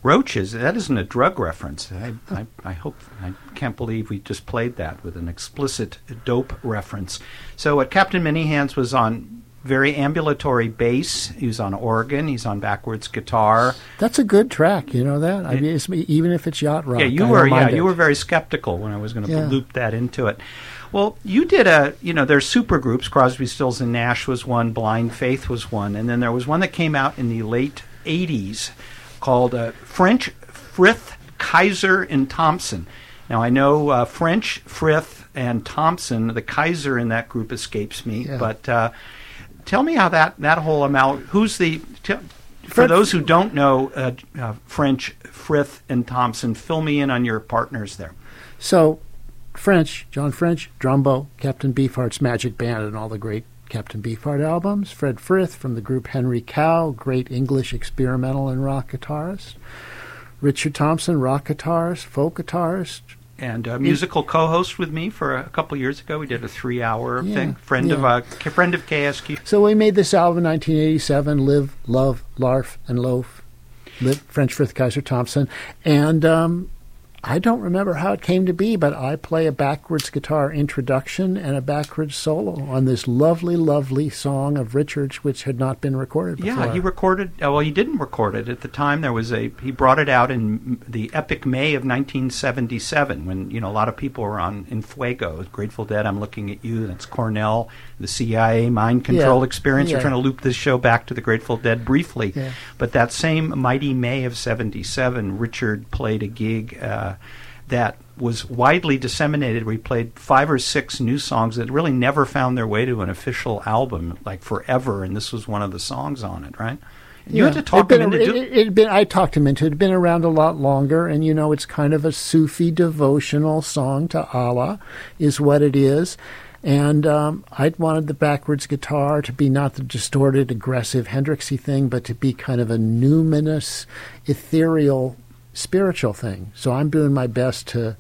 Roaches, that isn't a drug reference. I, I, I hope, I can't believe we just played that with an explicit dope reference. So uh, Captain Many Hands was on very ambulatory bass. He was on organ. He's on backwards guitar. That's a good track, you know that? I mean, it's, even if it's yacht rock. Yeah, you I were. don't mind Yeah, it. you were very skeptical when I was going to Yeah. loop that into it. Well, you did a, you know, there's super groups. Crosby, Stills, and Nash was one. Blind Faith was one. And then there was one that came out in the late eighties called uh, French, Frith, Kaiser, and Thompson. Now, I know uh, French, Frith, and Thompson. The Kaiser in that group escapes me. Yeah. But uh, tell me how that, that whole amount, who's the... T- For Fred- those who don't know uh, uh, French, Frith, and Thompson, fill me in on your partners there. So, French, John French, Drumbo, Captain Beefheart's Magic Band, and all the great Captain Beefheart albums. Fred Frith from the group Henry Cow, great English experimental and rock guitarist. Richard Thompson, rock guitarist, folk guitarist. And a musical co-host with me for a couple years ago. We did a three-hour Yeah, thing. Friend of yeah. uh, K- friend of K S Q. So we made this album in nineteen eighty-seven, Live, Love, Larf, and Loaf. Live, French Frith, Kaiser, Thompson. And um, I don't remember how it came to be, but I play a backwards guitar introduction and a backwards solo on this lovely, lovely song of Richard's, which had not been recorded before. Yeah, he recorded. Uh, well, he didn't record it at the time. There was a. He brought it out in the epic May of nineteen seventy-seven, when you know a lot of people were on in Fuego, Grateful Dead. I'm Looking at You. That's Cornell. The C I A mind control Yeah, experience. yeah. We're trying to loop this show back to the Grateful Dead briefly, Yeah. but that same mighty May of seventy-seven, Richard played a gig uh, that was widely disseminated. We played five or six new songs that really never found their way to an official album, like forever, and this was one of the songs on it, right? And you Yeah. had to talk It'd him been, into it, do- it, it'd been, I talked him into it. It'd been around a lot longer, and you know, it's kind of a Sufi devotional song to Allah, is what it is. And um, I'd wanted the backwards guitar to be not the distorted, aggressive Hendrixy thing, but to be kind of a numinous, ethereal, spiritual thing. So I'm doing my best to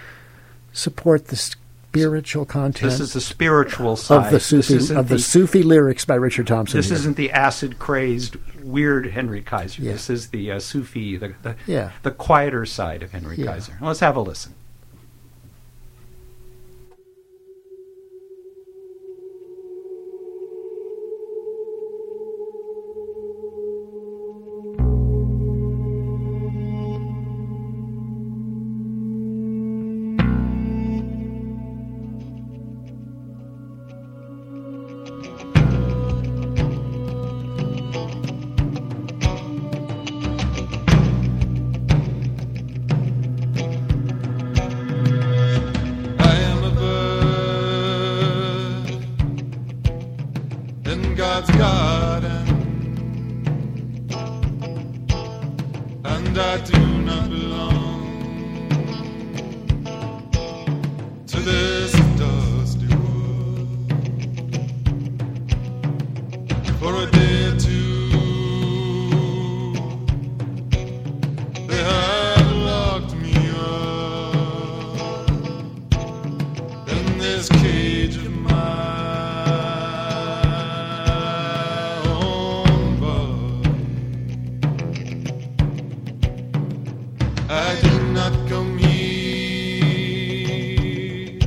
support the spiritual content. This is the spiritual side of the This Sufi isn't of the, the- Sufi lyrics by Richard Thompson. This here. isn't the acid-crazed, weird Henry Kaiser. Yeah. This is the uh, Sufi, the the, Yeah. the quieter side of Henry Yeah. Kaiser. Let's have a listen. I am a bird in God's garden, and I do not belong to this dusty world. For a day or two, they have locked me up in this cage of my own body. I did not come here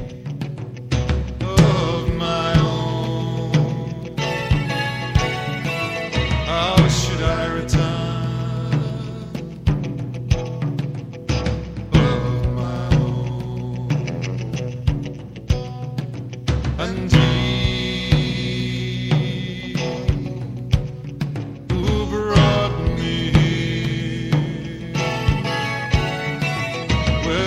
of my own. How should I return of my own? And he who brought me here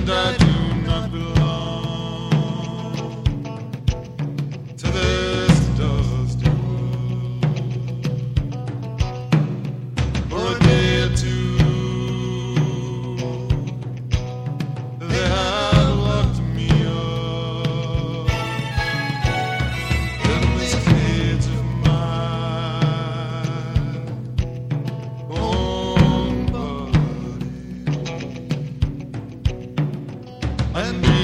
and I do not belong to this dusty world. For a day or two, they had locked me up in this cage of mine. Own body and me,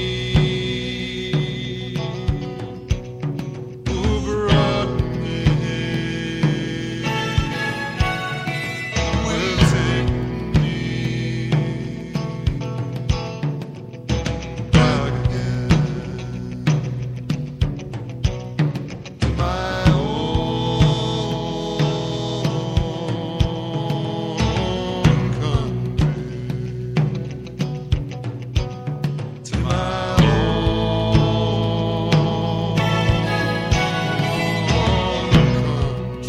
who brought me will take me back again to my own country, to my own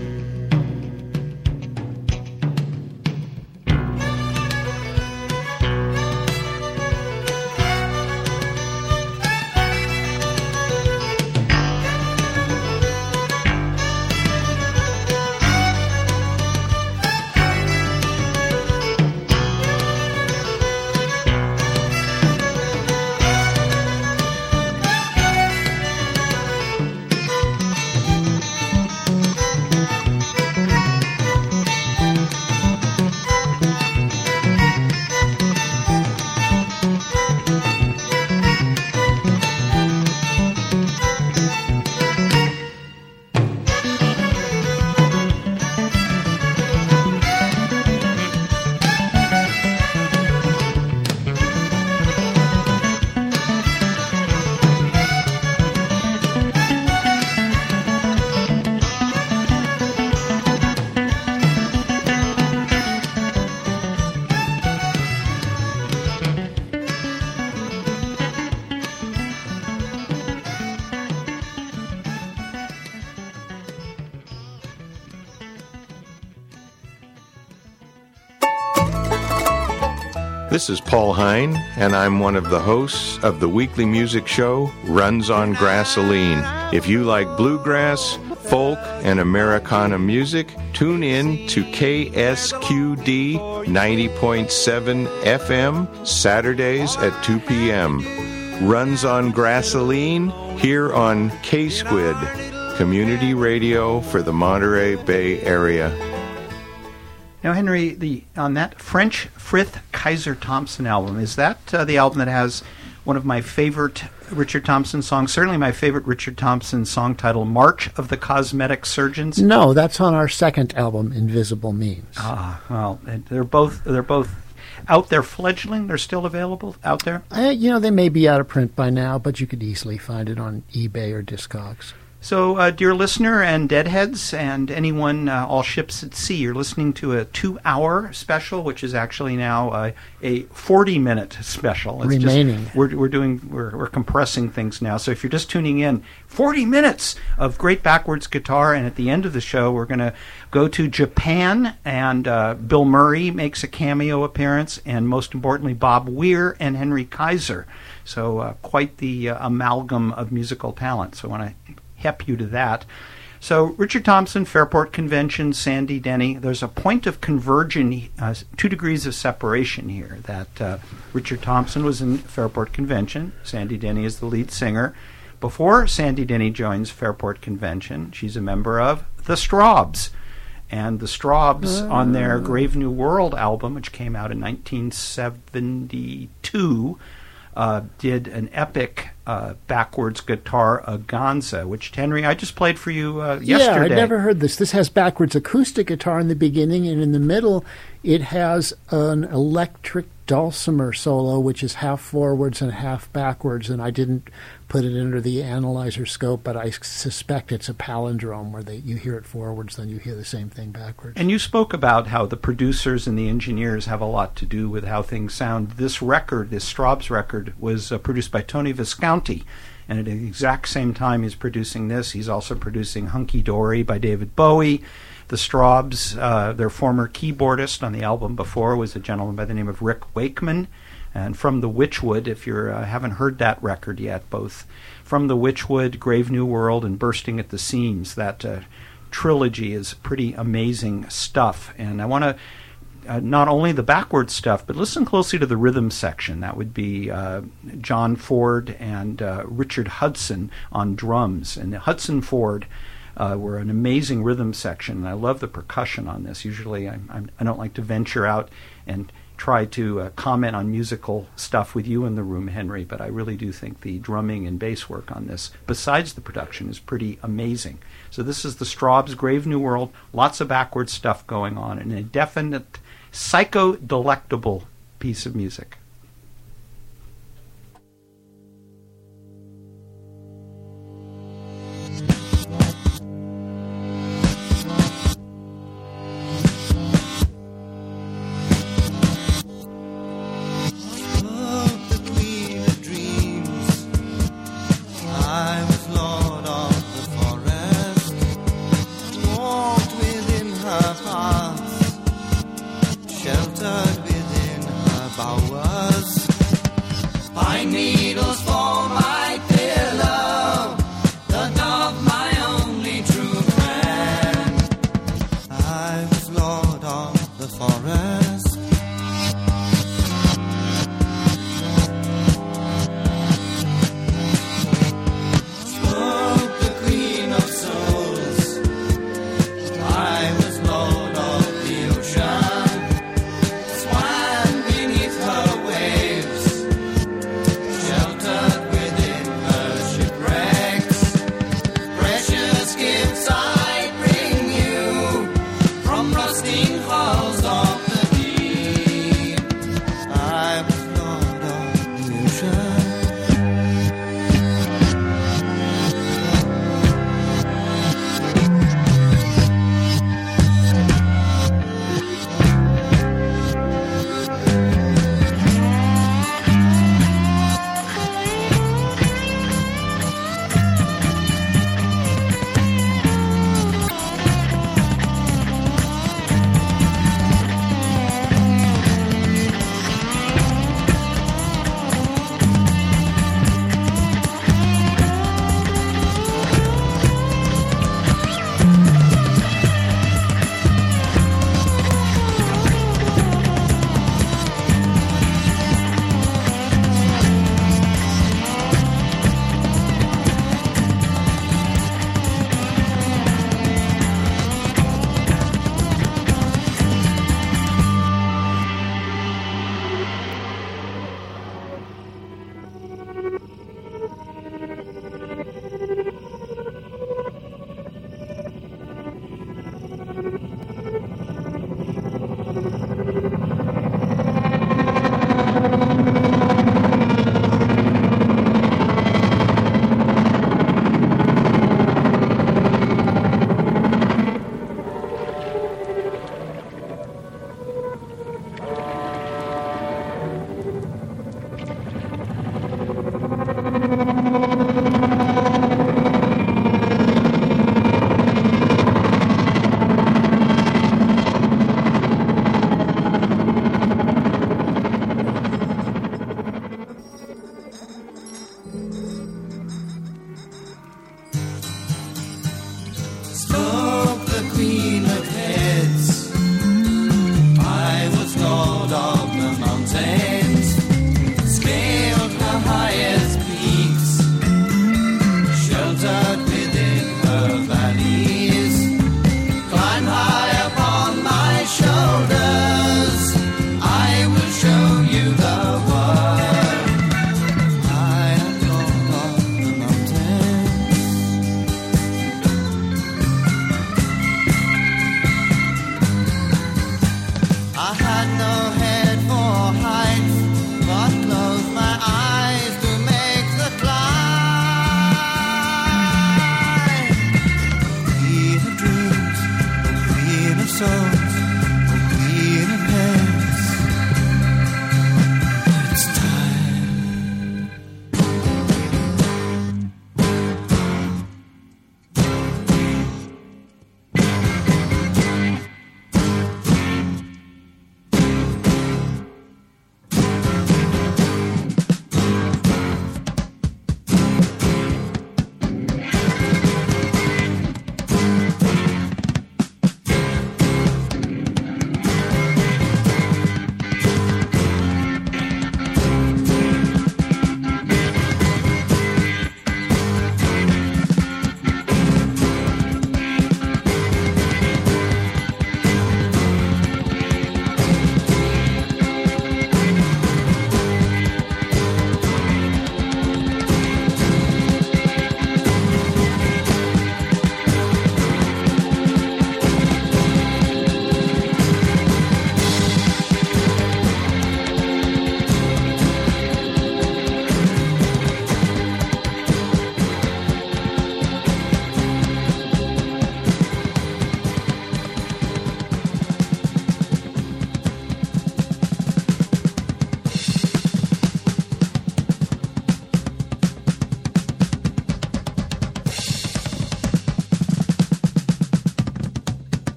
This is Paul Hine, and I'm one of the hosts of the weekly music show Runs on Grassoline. If you like bluegrass, folk, and Americana music, tune in to K S Q D ninety point seven F M Saturdays at two p.m. Runs on Grassoline here on K-Squid, community radio for the Monterey Bay Area. Now, Henry, the on that French Frith Kaiser Thompson album, is that uh, the album that has one of my favorite Richard Thompson songs, certainly my favorite Richard Thompson song title, March of the Cosmetic Surgeons? No, that's on our second album, Invisible Means. Ah, well, they're both they're both out there fledgling. They're still available out there? Uh, you know, they may be out of print by now, but you could easily find it on eBay or Discogs. So, uh, dear listener and Deadheads and anyone, uh, all ships at sea, you're listening to a two-hour special, which is actually now uh, a forty-minute special. It's Remaining. Just, we're we're doing we're we're compressing things now. So if you're just tuning in, forty minutes of great backwards guitar, and at the end of the show, we're going to go to Japan, and uh, Bill Murray makes a cameo appearance, and most importantly, Bob Weir and Henry Kaiser. So uh, quite the uh, amalgam of musical talent. So when I hep you to that. So Richard Thompson, Fairport Convention, Sandy Denny, there's a point of conversion, uh, two degrees of separation here, that uh, Richard Thompson was in Fairport Convention. Sandy Denny is the lead singer. Before Sandy Denny joins Fairport Convention, she's a member of the Strawbs. And the Strawbs, uh. on their Grave New World album, which came out in nineteen seventy-two, uh, did an epic uh, backwards guitar aganza, which, Henry, I just played for you uh, yesterday. Yeah, I'd never heard this. This has backwards acoustic guitar in the beginning, and in the middle it has an electric dulcimer solo, which is half forwards and half backwards, and I didn't put it under the analyzer scope, but I suspect it's a palindrome where they, you hear it forwards, then you hear the same thing backwards. And you spoke about how the producers and the engineers have a lot to do with how things sound. This record, this Strawbs record, was uh, produced by Tony Visconti, and at the exact same time he's producing this, he's also producing Hunky Dory by David Bowie. The Strawbs, uh, their former keyboardist on the album before was a gentleman by the name of Rick Wakeman, And From the Witchwood, if you uh, haven't heard that record yet, both From the Witchwood, Grave New World, and Bursting at the Seams, that uh, trilogy is pretty amazing stuff. And I want to uh, not only the backward stuff, but listen closely to the rhythm section. That would be uh, John Ford and uh, Richard Hudson on drums. And Hudson Ford Uh, were an amazing rhythm section, and I love the percussion on this. Usually I'm, I'm, I don't like to venture out and try to uh, comment on musical stuff with you in the room, Henry, but I really do think the drumming and bass work on this, besides the production, is pretty amazing. So this is the Strawbs' Grave New World, lots of backward stuff going on, and a definite psycho-delectable piece of music. Sheltered within her bowers, pine needles for my pillow, the dove my only true friend. I was lord of the forest, spoke the queen of souls. I was lord of the ocean, swam beneath her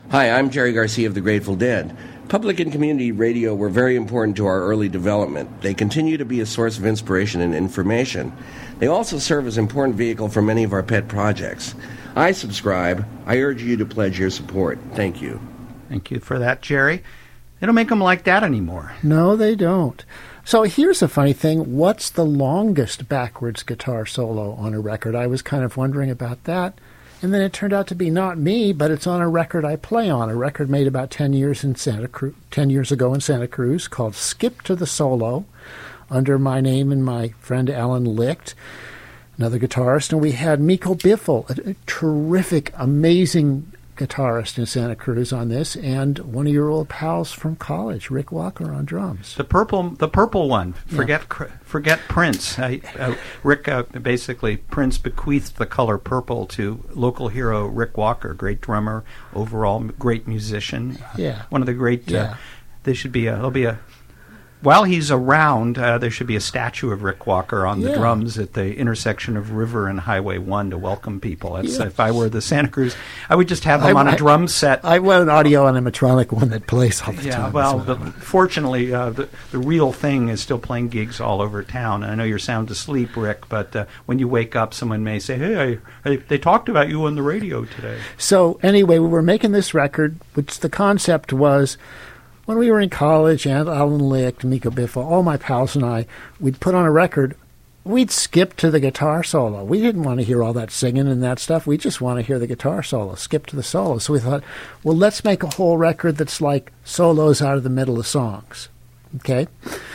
Hi, I'm Jerry Garcia of the Grateful Dead. Public and community radio were very important to our early development. They continue to be a source of inspiration and information. They also serve as an important vehicle for many of our pet projects. I subscribe. I urge you to pledge your support. Thank you. Thank you for that, Jerry. They don't make them like that anymore. No, they don't. So here's a funny thing. What's the longest backwards guitar solo on a record? I was kind of wondering about that. And then it turned out to be not me, but it's on a record I play on, a record made about ten years in Santa Cruz, ten years ago in Santa Cruz, called Skip to the Solo, under my name and my friend Alan Licht, another guitarist. And we had Miko Biffle, a, a terrific, amazing guitarist in Santa Cruz on this, and one of your old pals from college, Rick Walker, on drums. The purple, the purple one. Forget, Yeah. forget Prince. Uh, uh, Rick, uh, basically, Prince bequeathed the color purple to local hero Rick Walker, great drummer, overall great musician. Yeah. One of the great. Yeah. Uh, there should be a. There'll be a. While he's around, uh, there should be a statue of Rick Walker on the Yeah. drums at the intersection of River and Highway one to welcome people. That's, Yeah. If I were the Santa Cruz, I would just have him I- on a I- drum set. I want an audio animatronic one that plays all the Yeah, time. well, as well. the, fortunately, uh, the, the real thing is still playing gigs all over town. And I know you're sound asleep, Rick, but uh, when you wake up, someone may say, hey, I, I, they talked about you on the radio today. So anyway, we were making this record, which the concept was, when we were in college, and Alan Licht, Miko Biffle, all my pals and I, we'd put on a record, we'd skip to the guitar solo. We didn't want to hear all that singing and that stuff. We just want to hear the guitar solo, skip to the solo. So we thought, well, let's make a whole record that's like solos out of the middle of songs. Okay?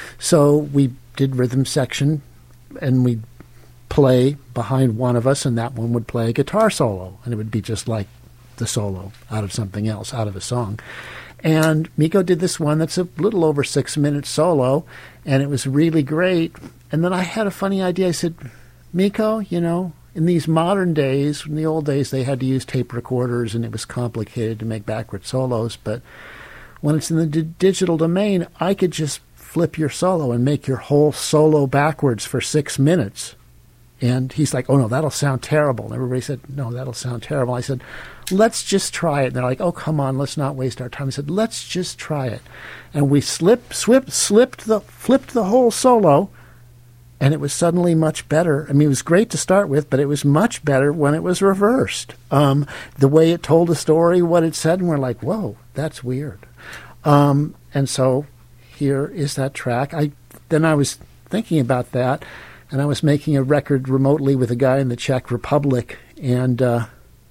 So we did rhythm section, and we'd play behind one of us, and that one would play a guitar solo, and it would be just like the solo out of something else, out of a song. And Miko did this one that's a little over six minutes solo, and it was really great. And then I had a funny idea. I said, Miko, you know, in these modern days, in the old days, they had to use tape recorders, and it was complicated to make backward solos. But when it's in the d- digital domain, I could just flip your solo and make your whole solo backwards for six minutes. And he's like, oh, no, that'll sound terrible. And everybody said, no, that'll sound terrible. I said, let's just try it. And they're like, oh, come on, let's not waste our time. I said, let's just try it. And we slipped, slipped, slipped the, flipped the whole solo, and it was suddenly much better. I mean, it was great to start with, but it was much better when it was reversed. Um, the way it told a story, what it said, and we're like, whoa, that's weird. Um, and so here is that track. I Then I was thinking about that, and I was making a record remotely with a guy in the Czech Republic, and uh,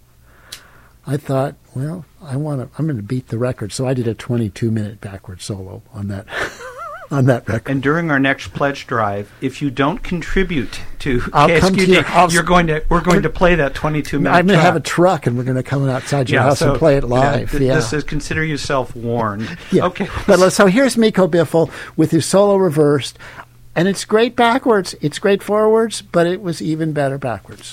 I thought, well, I want to. I'm going to beat the record, so I did a twenty-two minute backward solo on that on that record. And during our next pledge drive, if you don't contribute to I'll K S Q D, come to your house. you're going to we're going to play that twenty-two minute. I'm going to track. have a truck, and we're going to come outside your Yeah, house so, and play it yeah, live. th- Yeah, This is consider yourself warned. Yeah. Okay. But let's, so here's Miko Biffle with his solo reversed, and it's great backwards. It's great forwards, but it was even better backwards.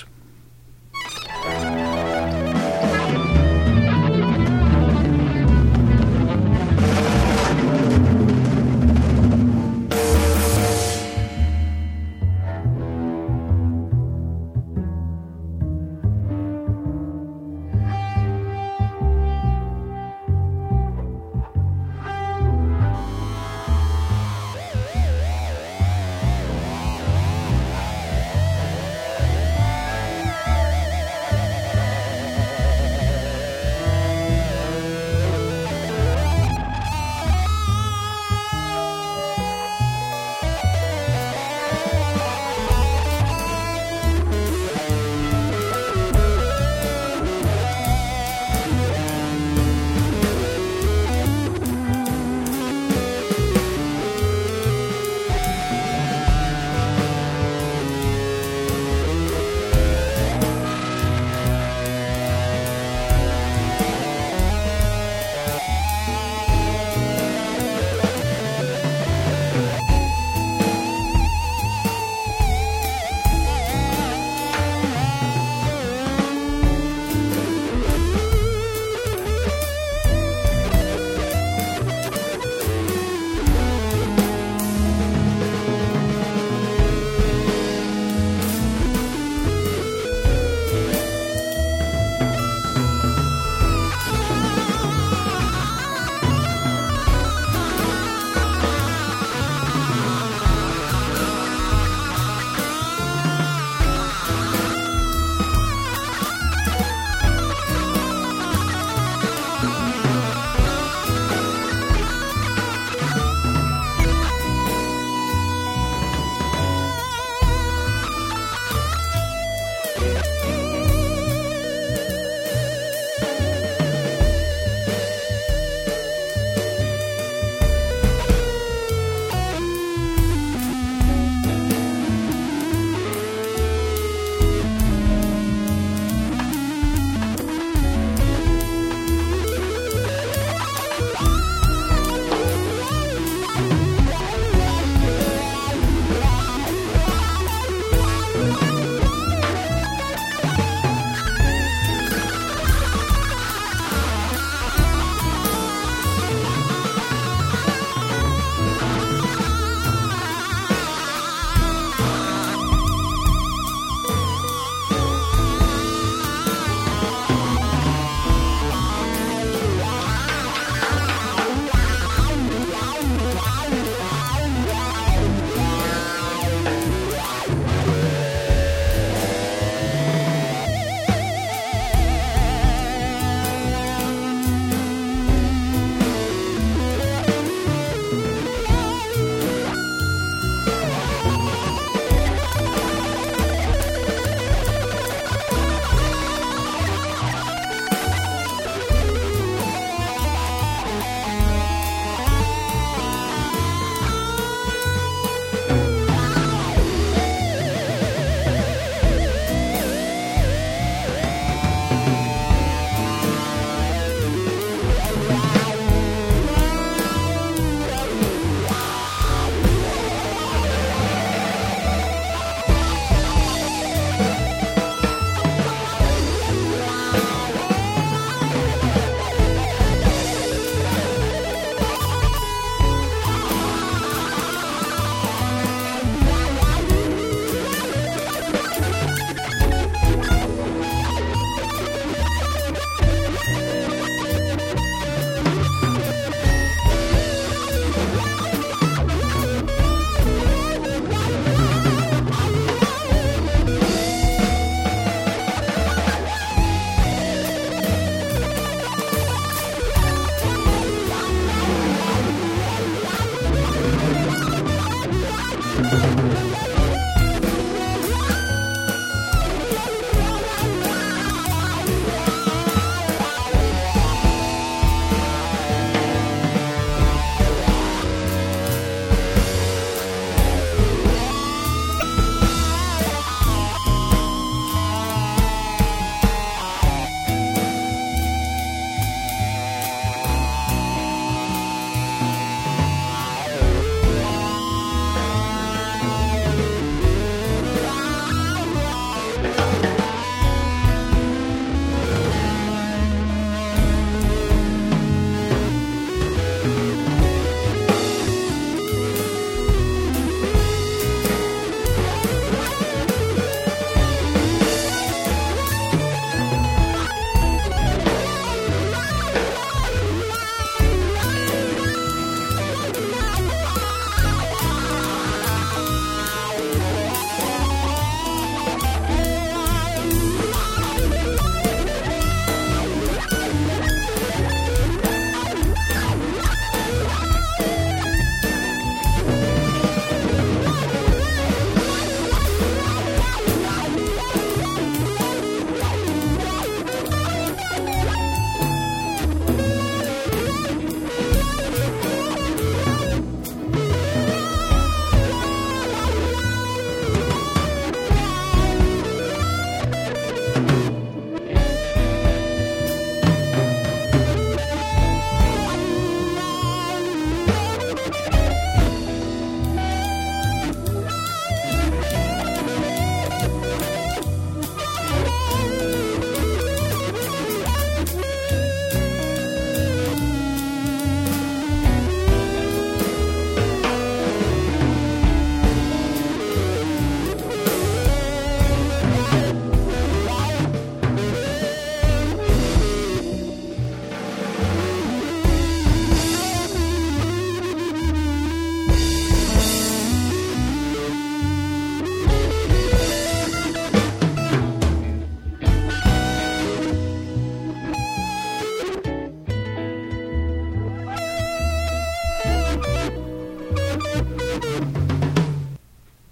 Thank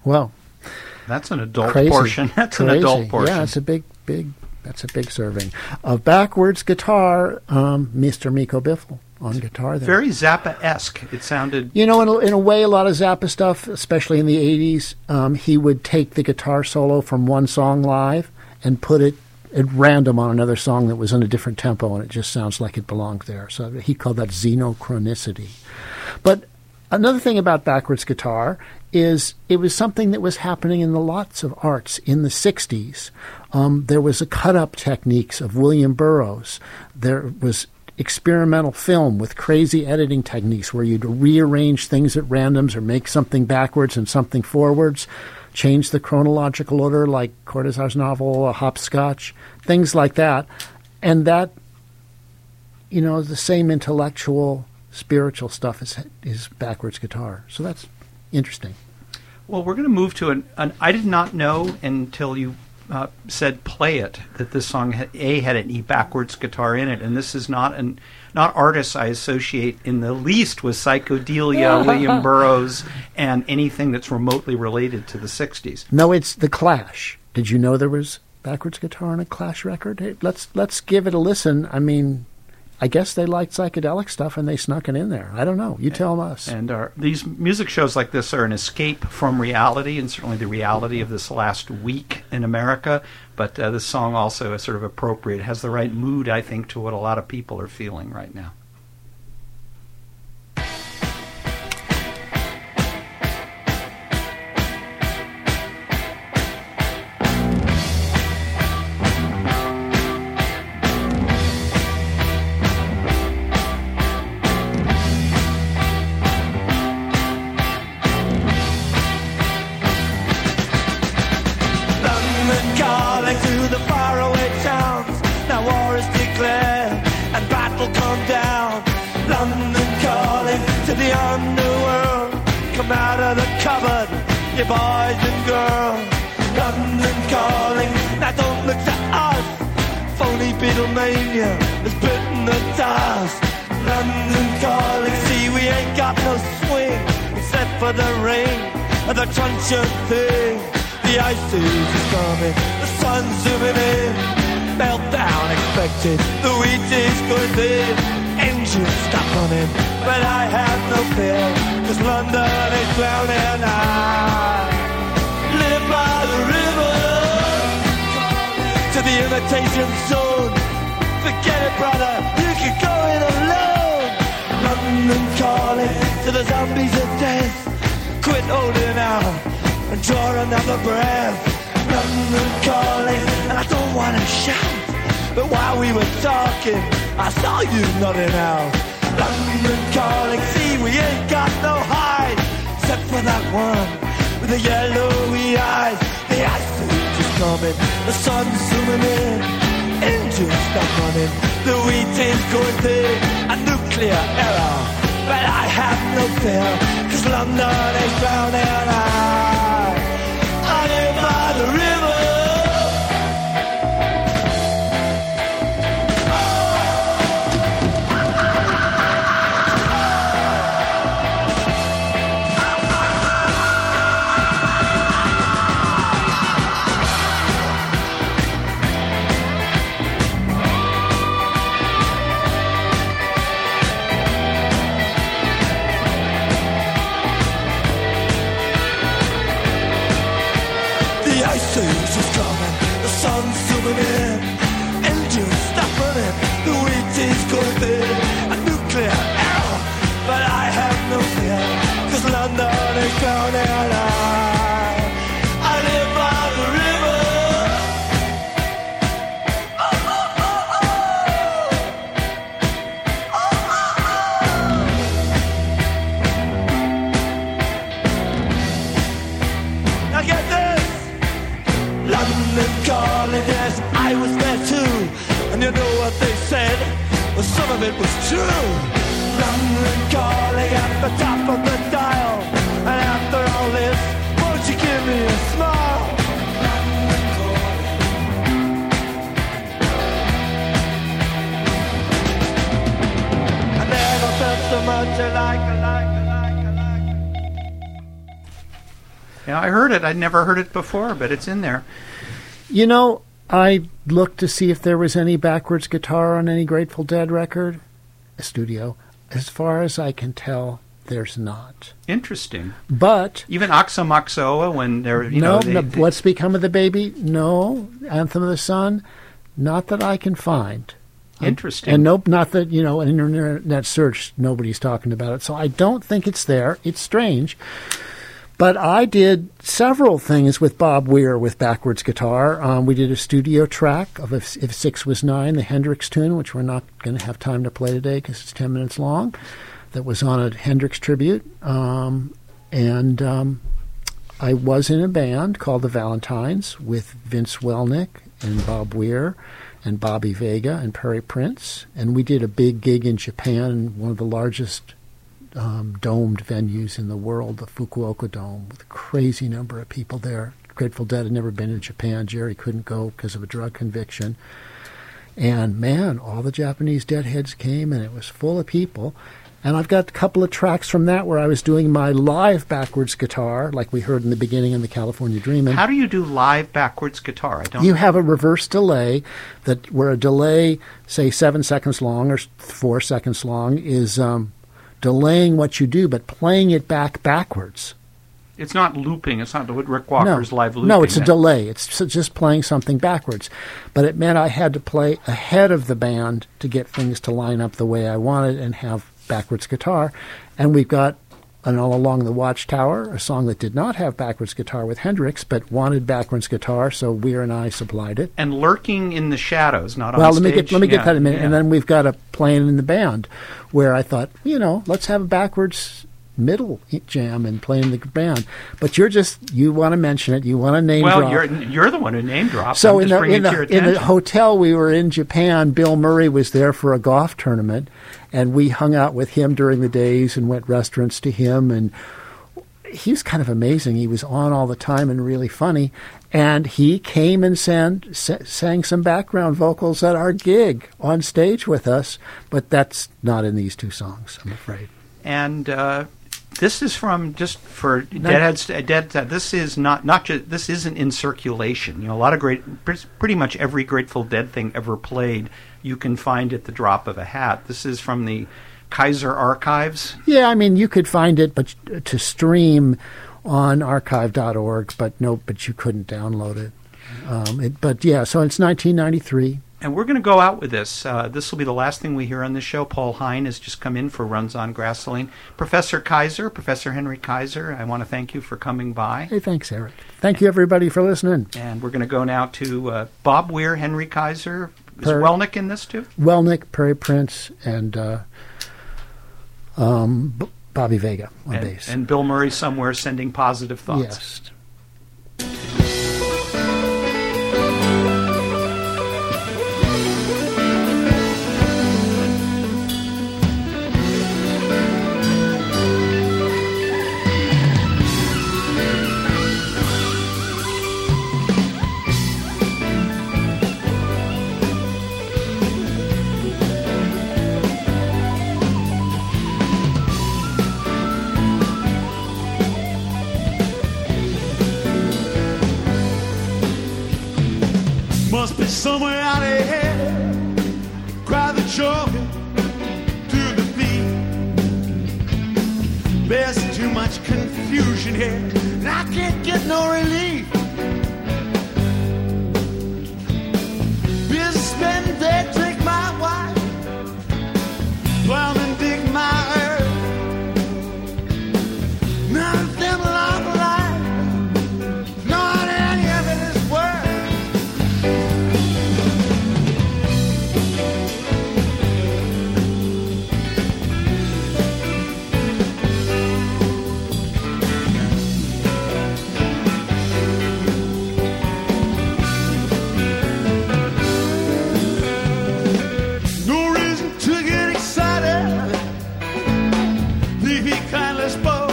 Well, that's an adult crazy, portion. That's crazy. an adult portion. Yeah, it's a big, big. That's a big serving of backwards guitar. Um, Mister Miko Biffle on guitar there. Very Zappa-esque. It sounded... You know, in a, in a way, a lot of Zappa stuff, especially in the eighties, um, he would take the guitar solo from one song live and put it at random on another song that was in a different tempo, and it just sounds like it belonged there. So he called that xenochronicity. But another thing about backwards guitar is it was something that was happening in the lots of arts in the sixties. Um, there was a cut-up techniques of William Burroughs. There was experimental film with crazy editing techniques where you'd rearrange things at randoms or make something backwards and something forwards, change the chronological order like Cortázar's novel, Hopscotch, things like that. And that, you know, the same intellectual, spiritual stuff is, is backwards guitar. So that's interesting. Well, we're going to move to an, an... I did not know until you uh, said play it, that this song, had, A, had an E backwards guitar in it. And this is not an not artists I associate in the least with psychedelia, William Burroughs, and anything that's remotely related to the sixties. No, it's The Clash. Did you know there was backwards guitar on a Clash record? Hey, let's let's give it a listen. I mean, I guess they liked psychedelic stuff and they snuck it in there. I don't know. You tell us. And our, these music shows like this are an escape from reality, and certainly the reality of this last week in America. But uh, this song also is sort of appropriate. It has the right mood, I think, to what a lot of people are feeling right now. You boys and girls, London calling, now don't look to us. Phony Beatlemania has bitten the dust. London calling, see we ain't got no swing, except for the ring and the truncheon thing. The ice age is coming, the sun's zooming in, meltdown expected, the wheat is good in. Engine stop running, but I have no fear, cause London is drowning. I live by the river, to the imitation zone. Forget it, brother, you can go it alone. London calling to the zombies of death. Quit holding out and draw another breath. London calling, and I don't wanna shout, but while we were talking, I saw you nodding out. London calling, see we ain't got no hide, except for that one with the yellowy eyes. The ice age is coming, the sun's zooming in, engines stop running, the wheat is going thick, a nuclear error. But I have no fear, cause London is drowning. I, I live by the river. It was true. London calling at the top of the dial, and after all this, won't you give me a smile? I never felt so much alike, alike, alike, alike. Yeah, I heard it. I'd never heard it before, but it's in there. You know, I looked to see if there was any backwards guitar on any Grateful Dead record, a studio. As far as I can tell, there's not. Interesting. But even Oxomoxoa, when they're you no, know, they, no, they, What's Become of the Baby? No, Anthem of the Sun, not that I can find. Interesting. And nope, not that, you know, an internet search, nobody's talking about it. So I don't think it's there. It's strange. But I did several things with Bob Weir with backwards guitar. Um, we did a studio track of If, if Six Was Nine, the Hendrix tune, which we're not going to have time to play today because it's ten minutes long, that was on a Hendrix tribute. Um, and um, I was in a band called the Valentines with Vince Welnick and Bob Weir and Bobby Vega and Perry Prince. And we did a big gig in Japan, one of the largest Um, domed venues in the world, the Fukuoka Dome, with a crazy number of people there. Grateful Dead had never been to Japan. Jerry couldn't go because of a drug conviction. And, man, all the Japanese Deadheads came, and it was full of people. And I've got a couple of tracks from that where I was doing my live backwards guitar, like we heard in the beginning in the California Dreamin'. How do you do live backwards guitar? I don't. You have a reverse delay, that where a delay, say, seven seconds long or four seconds long, is Um, delaying what you do, but playing it back backwards. It's not looping. It's not what Rick Walker's no. live looping. No, it's a delay. It's just playing something backwards. But it meant I had to play ahead of the band to get things to line up the way I wanted and have backwards guitar. And we've got an All Along the Watchtower, a song that did not have backwards guitar with Hendrix, but wanted backwards guitar, so Weir and I supplied it. And Lurking in the Shadows, not well, on let stage. me get let me yeah, get that in a minute. Yeah. And then we've got a Playing in the Band, where I thought, you know, let's have a backwards middle jam and play in the band. But you're just you want to mention it, you want to name well, drop. Well, you're you're the one who name dropped. So I'm in just the bringing in it to your the, in the attention. hotel we were in Japan, Bill Murray was there for a golf tournament, and we hung out with him during the days and went restaurants to him, and he was kind of amazing. He was on all the time and really funny. And he came and sang, sang some background vocals at our gig on stage with us. But that's not in these two songs, I'm afraid. And uh, this is from, just for Deadheads, Dead, this is not, not just, this isn't in circulation. You know, a lot of great, pretty much every Grateful Dead thing ever played, you can find at the drop of a hat. This is from the Kaiser Archives? Yeah, I mean, you could find it, but to stream on archive dot org, but no, but you couldn't download it. Um, it but yeah, so it's nineteen ninety-three. And we're going to go out with this. Uh, this will be the last thing we hear on this show. Paul Hine has just come in for Runs on Grassoline. Professor Kaiser, Professor Henry Kaiser, I want to thank you for coming by. Hey, thanks, Eric. Thank you, everybody, for listening. And we're going to go now to uh, Bob Weir, Henry Kaiser. Is Per- Welnick in this too? Welnick, Perry Prince, and uh, um, B- Bobby Vega on and, bass. And Bill Murray somewhere sending positive thoughts. Yes. Must be somewhere out ahead. Cry the joy to the beat. There's too much confusion here, and I can't get no relief. Businessmen, they take my wife. Plowmen dig my earth. None of them long alive. Not any of it is worth. No reason to get excited. Leave me kindless boat.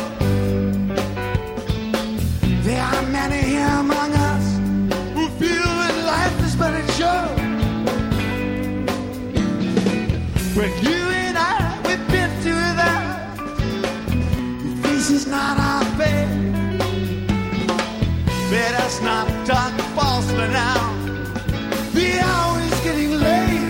There are many here among us who feel that life is but a joke. But you and I, we've been through that. This is not our fate. chestnut duck falsely now. The hour is getting late.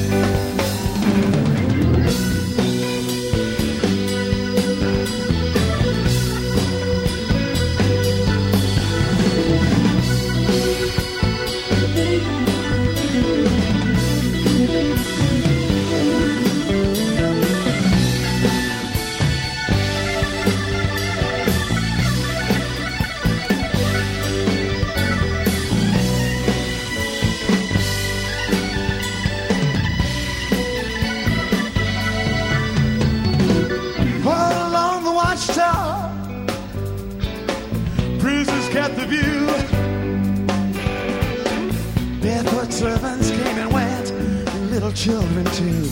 Kept the view. Barefoot servants came and went, and little children too.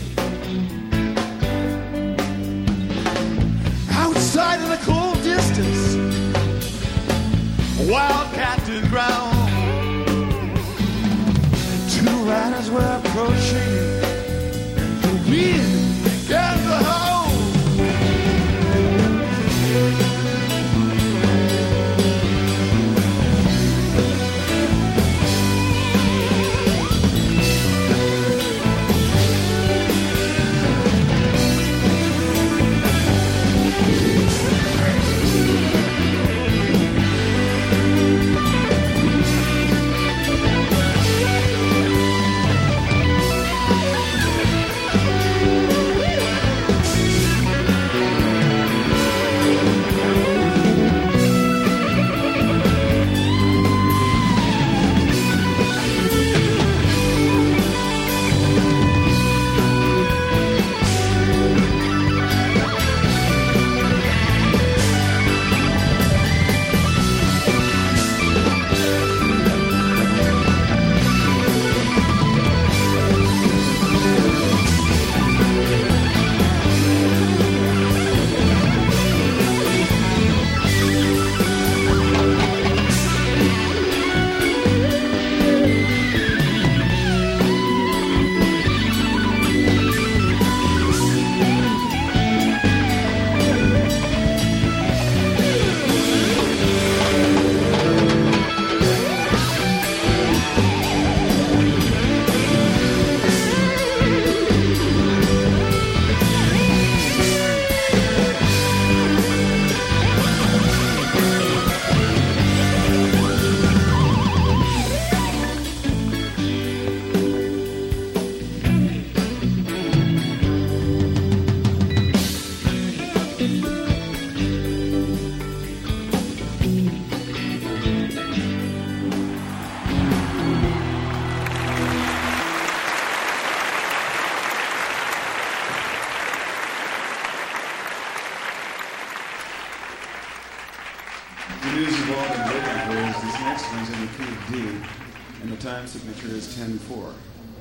Outside in the cold distance, a wildcat did growl. Two riders were approaching. The wind began to howl. Signature is ten four.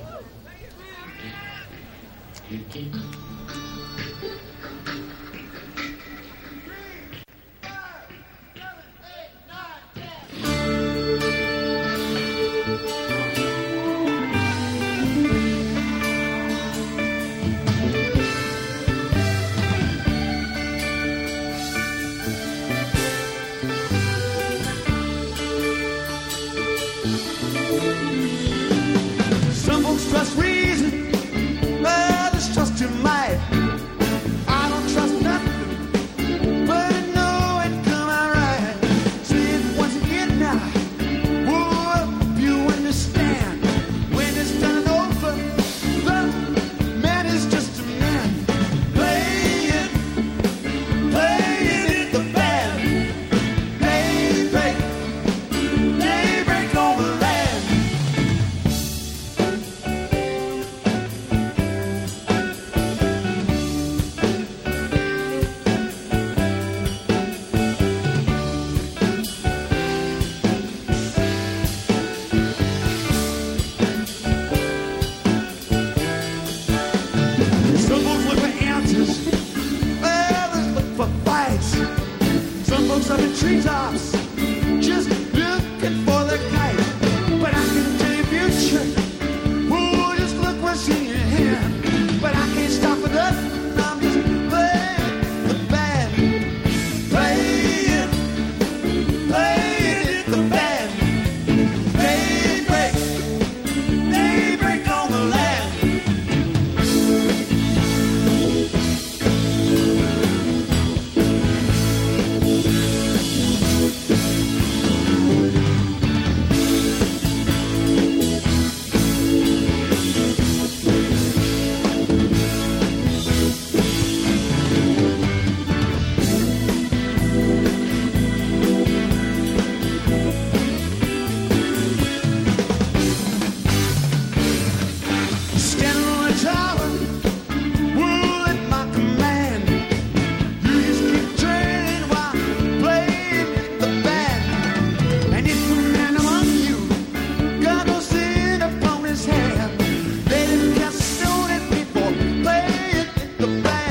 Trust reason, others trust your might. I don't trust nothing, but I know it come out right. Say it once again now. Whoa, you understand. When it's done and over, the man is just a man. Playing, playing in the band. Daybreak, daybreak on the land. Up in treetops, just looking for the kite. But I can tell you future. Ooh, just look what's in your hand. But I can't stop it up. I'm just playing the band, playing, playing the band. the back.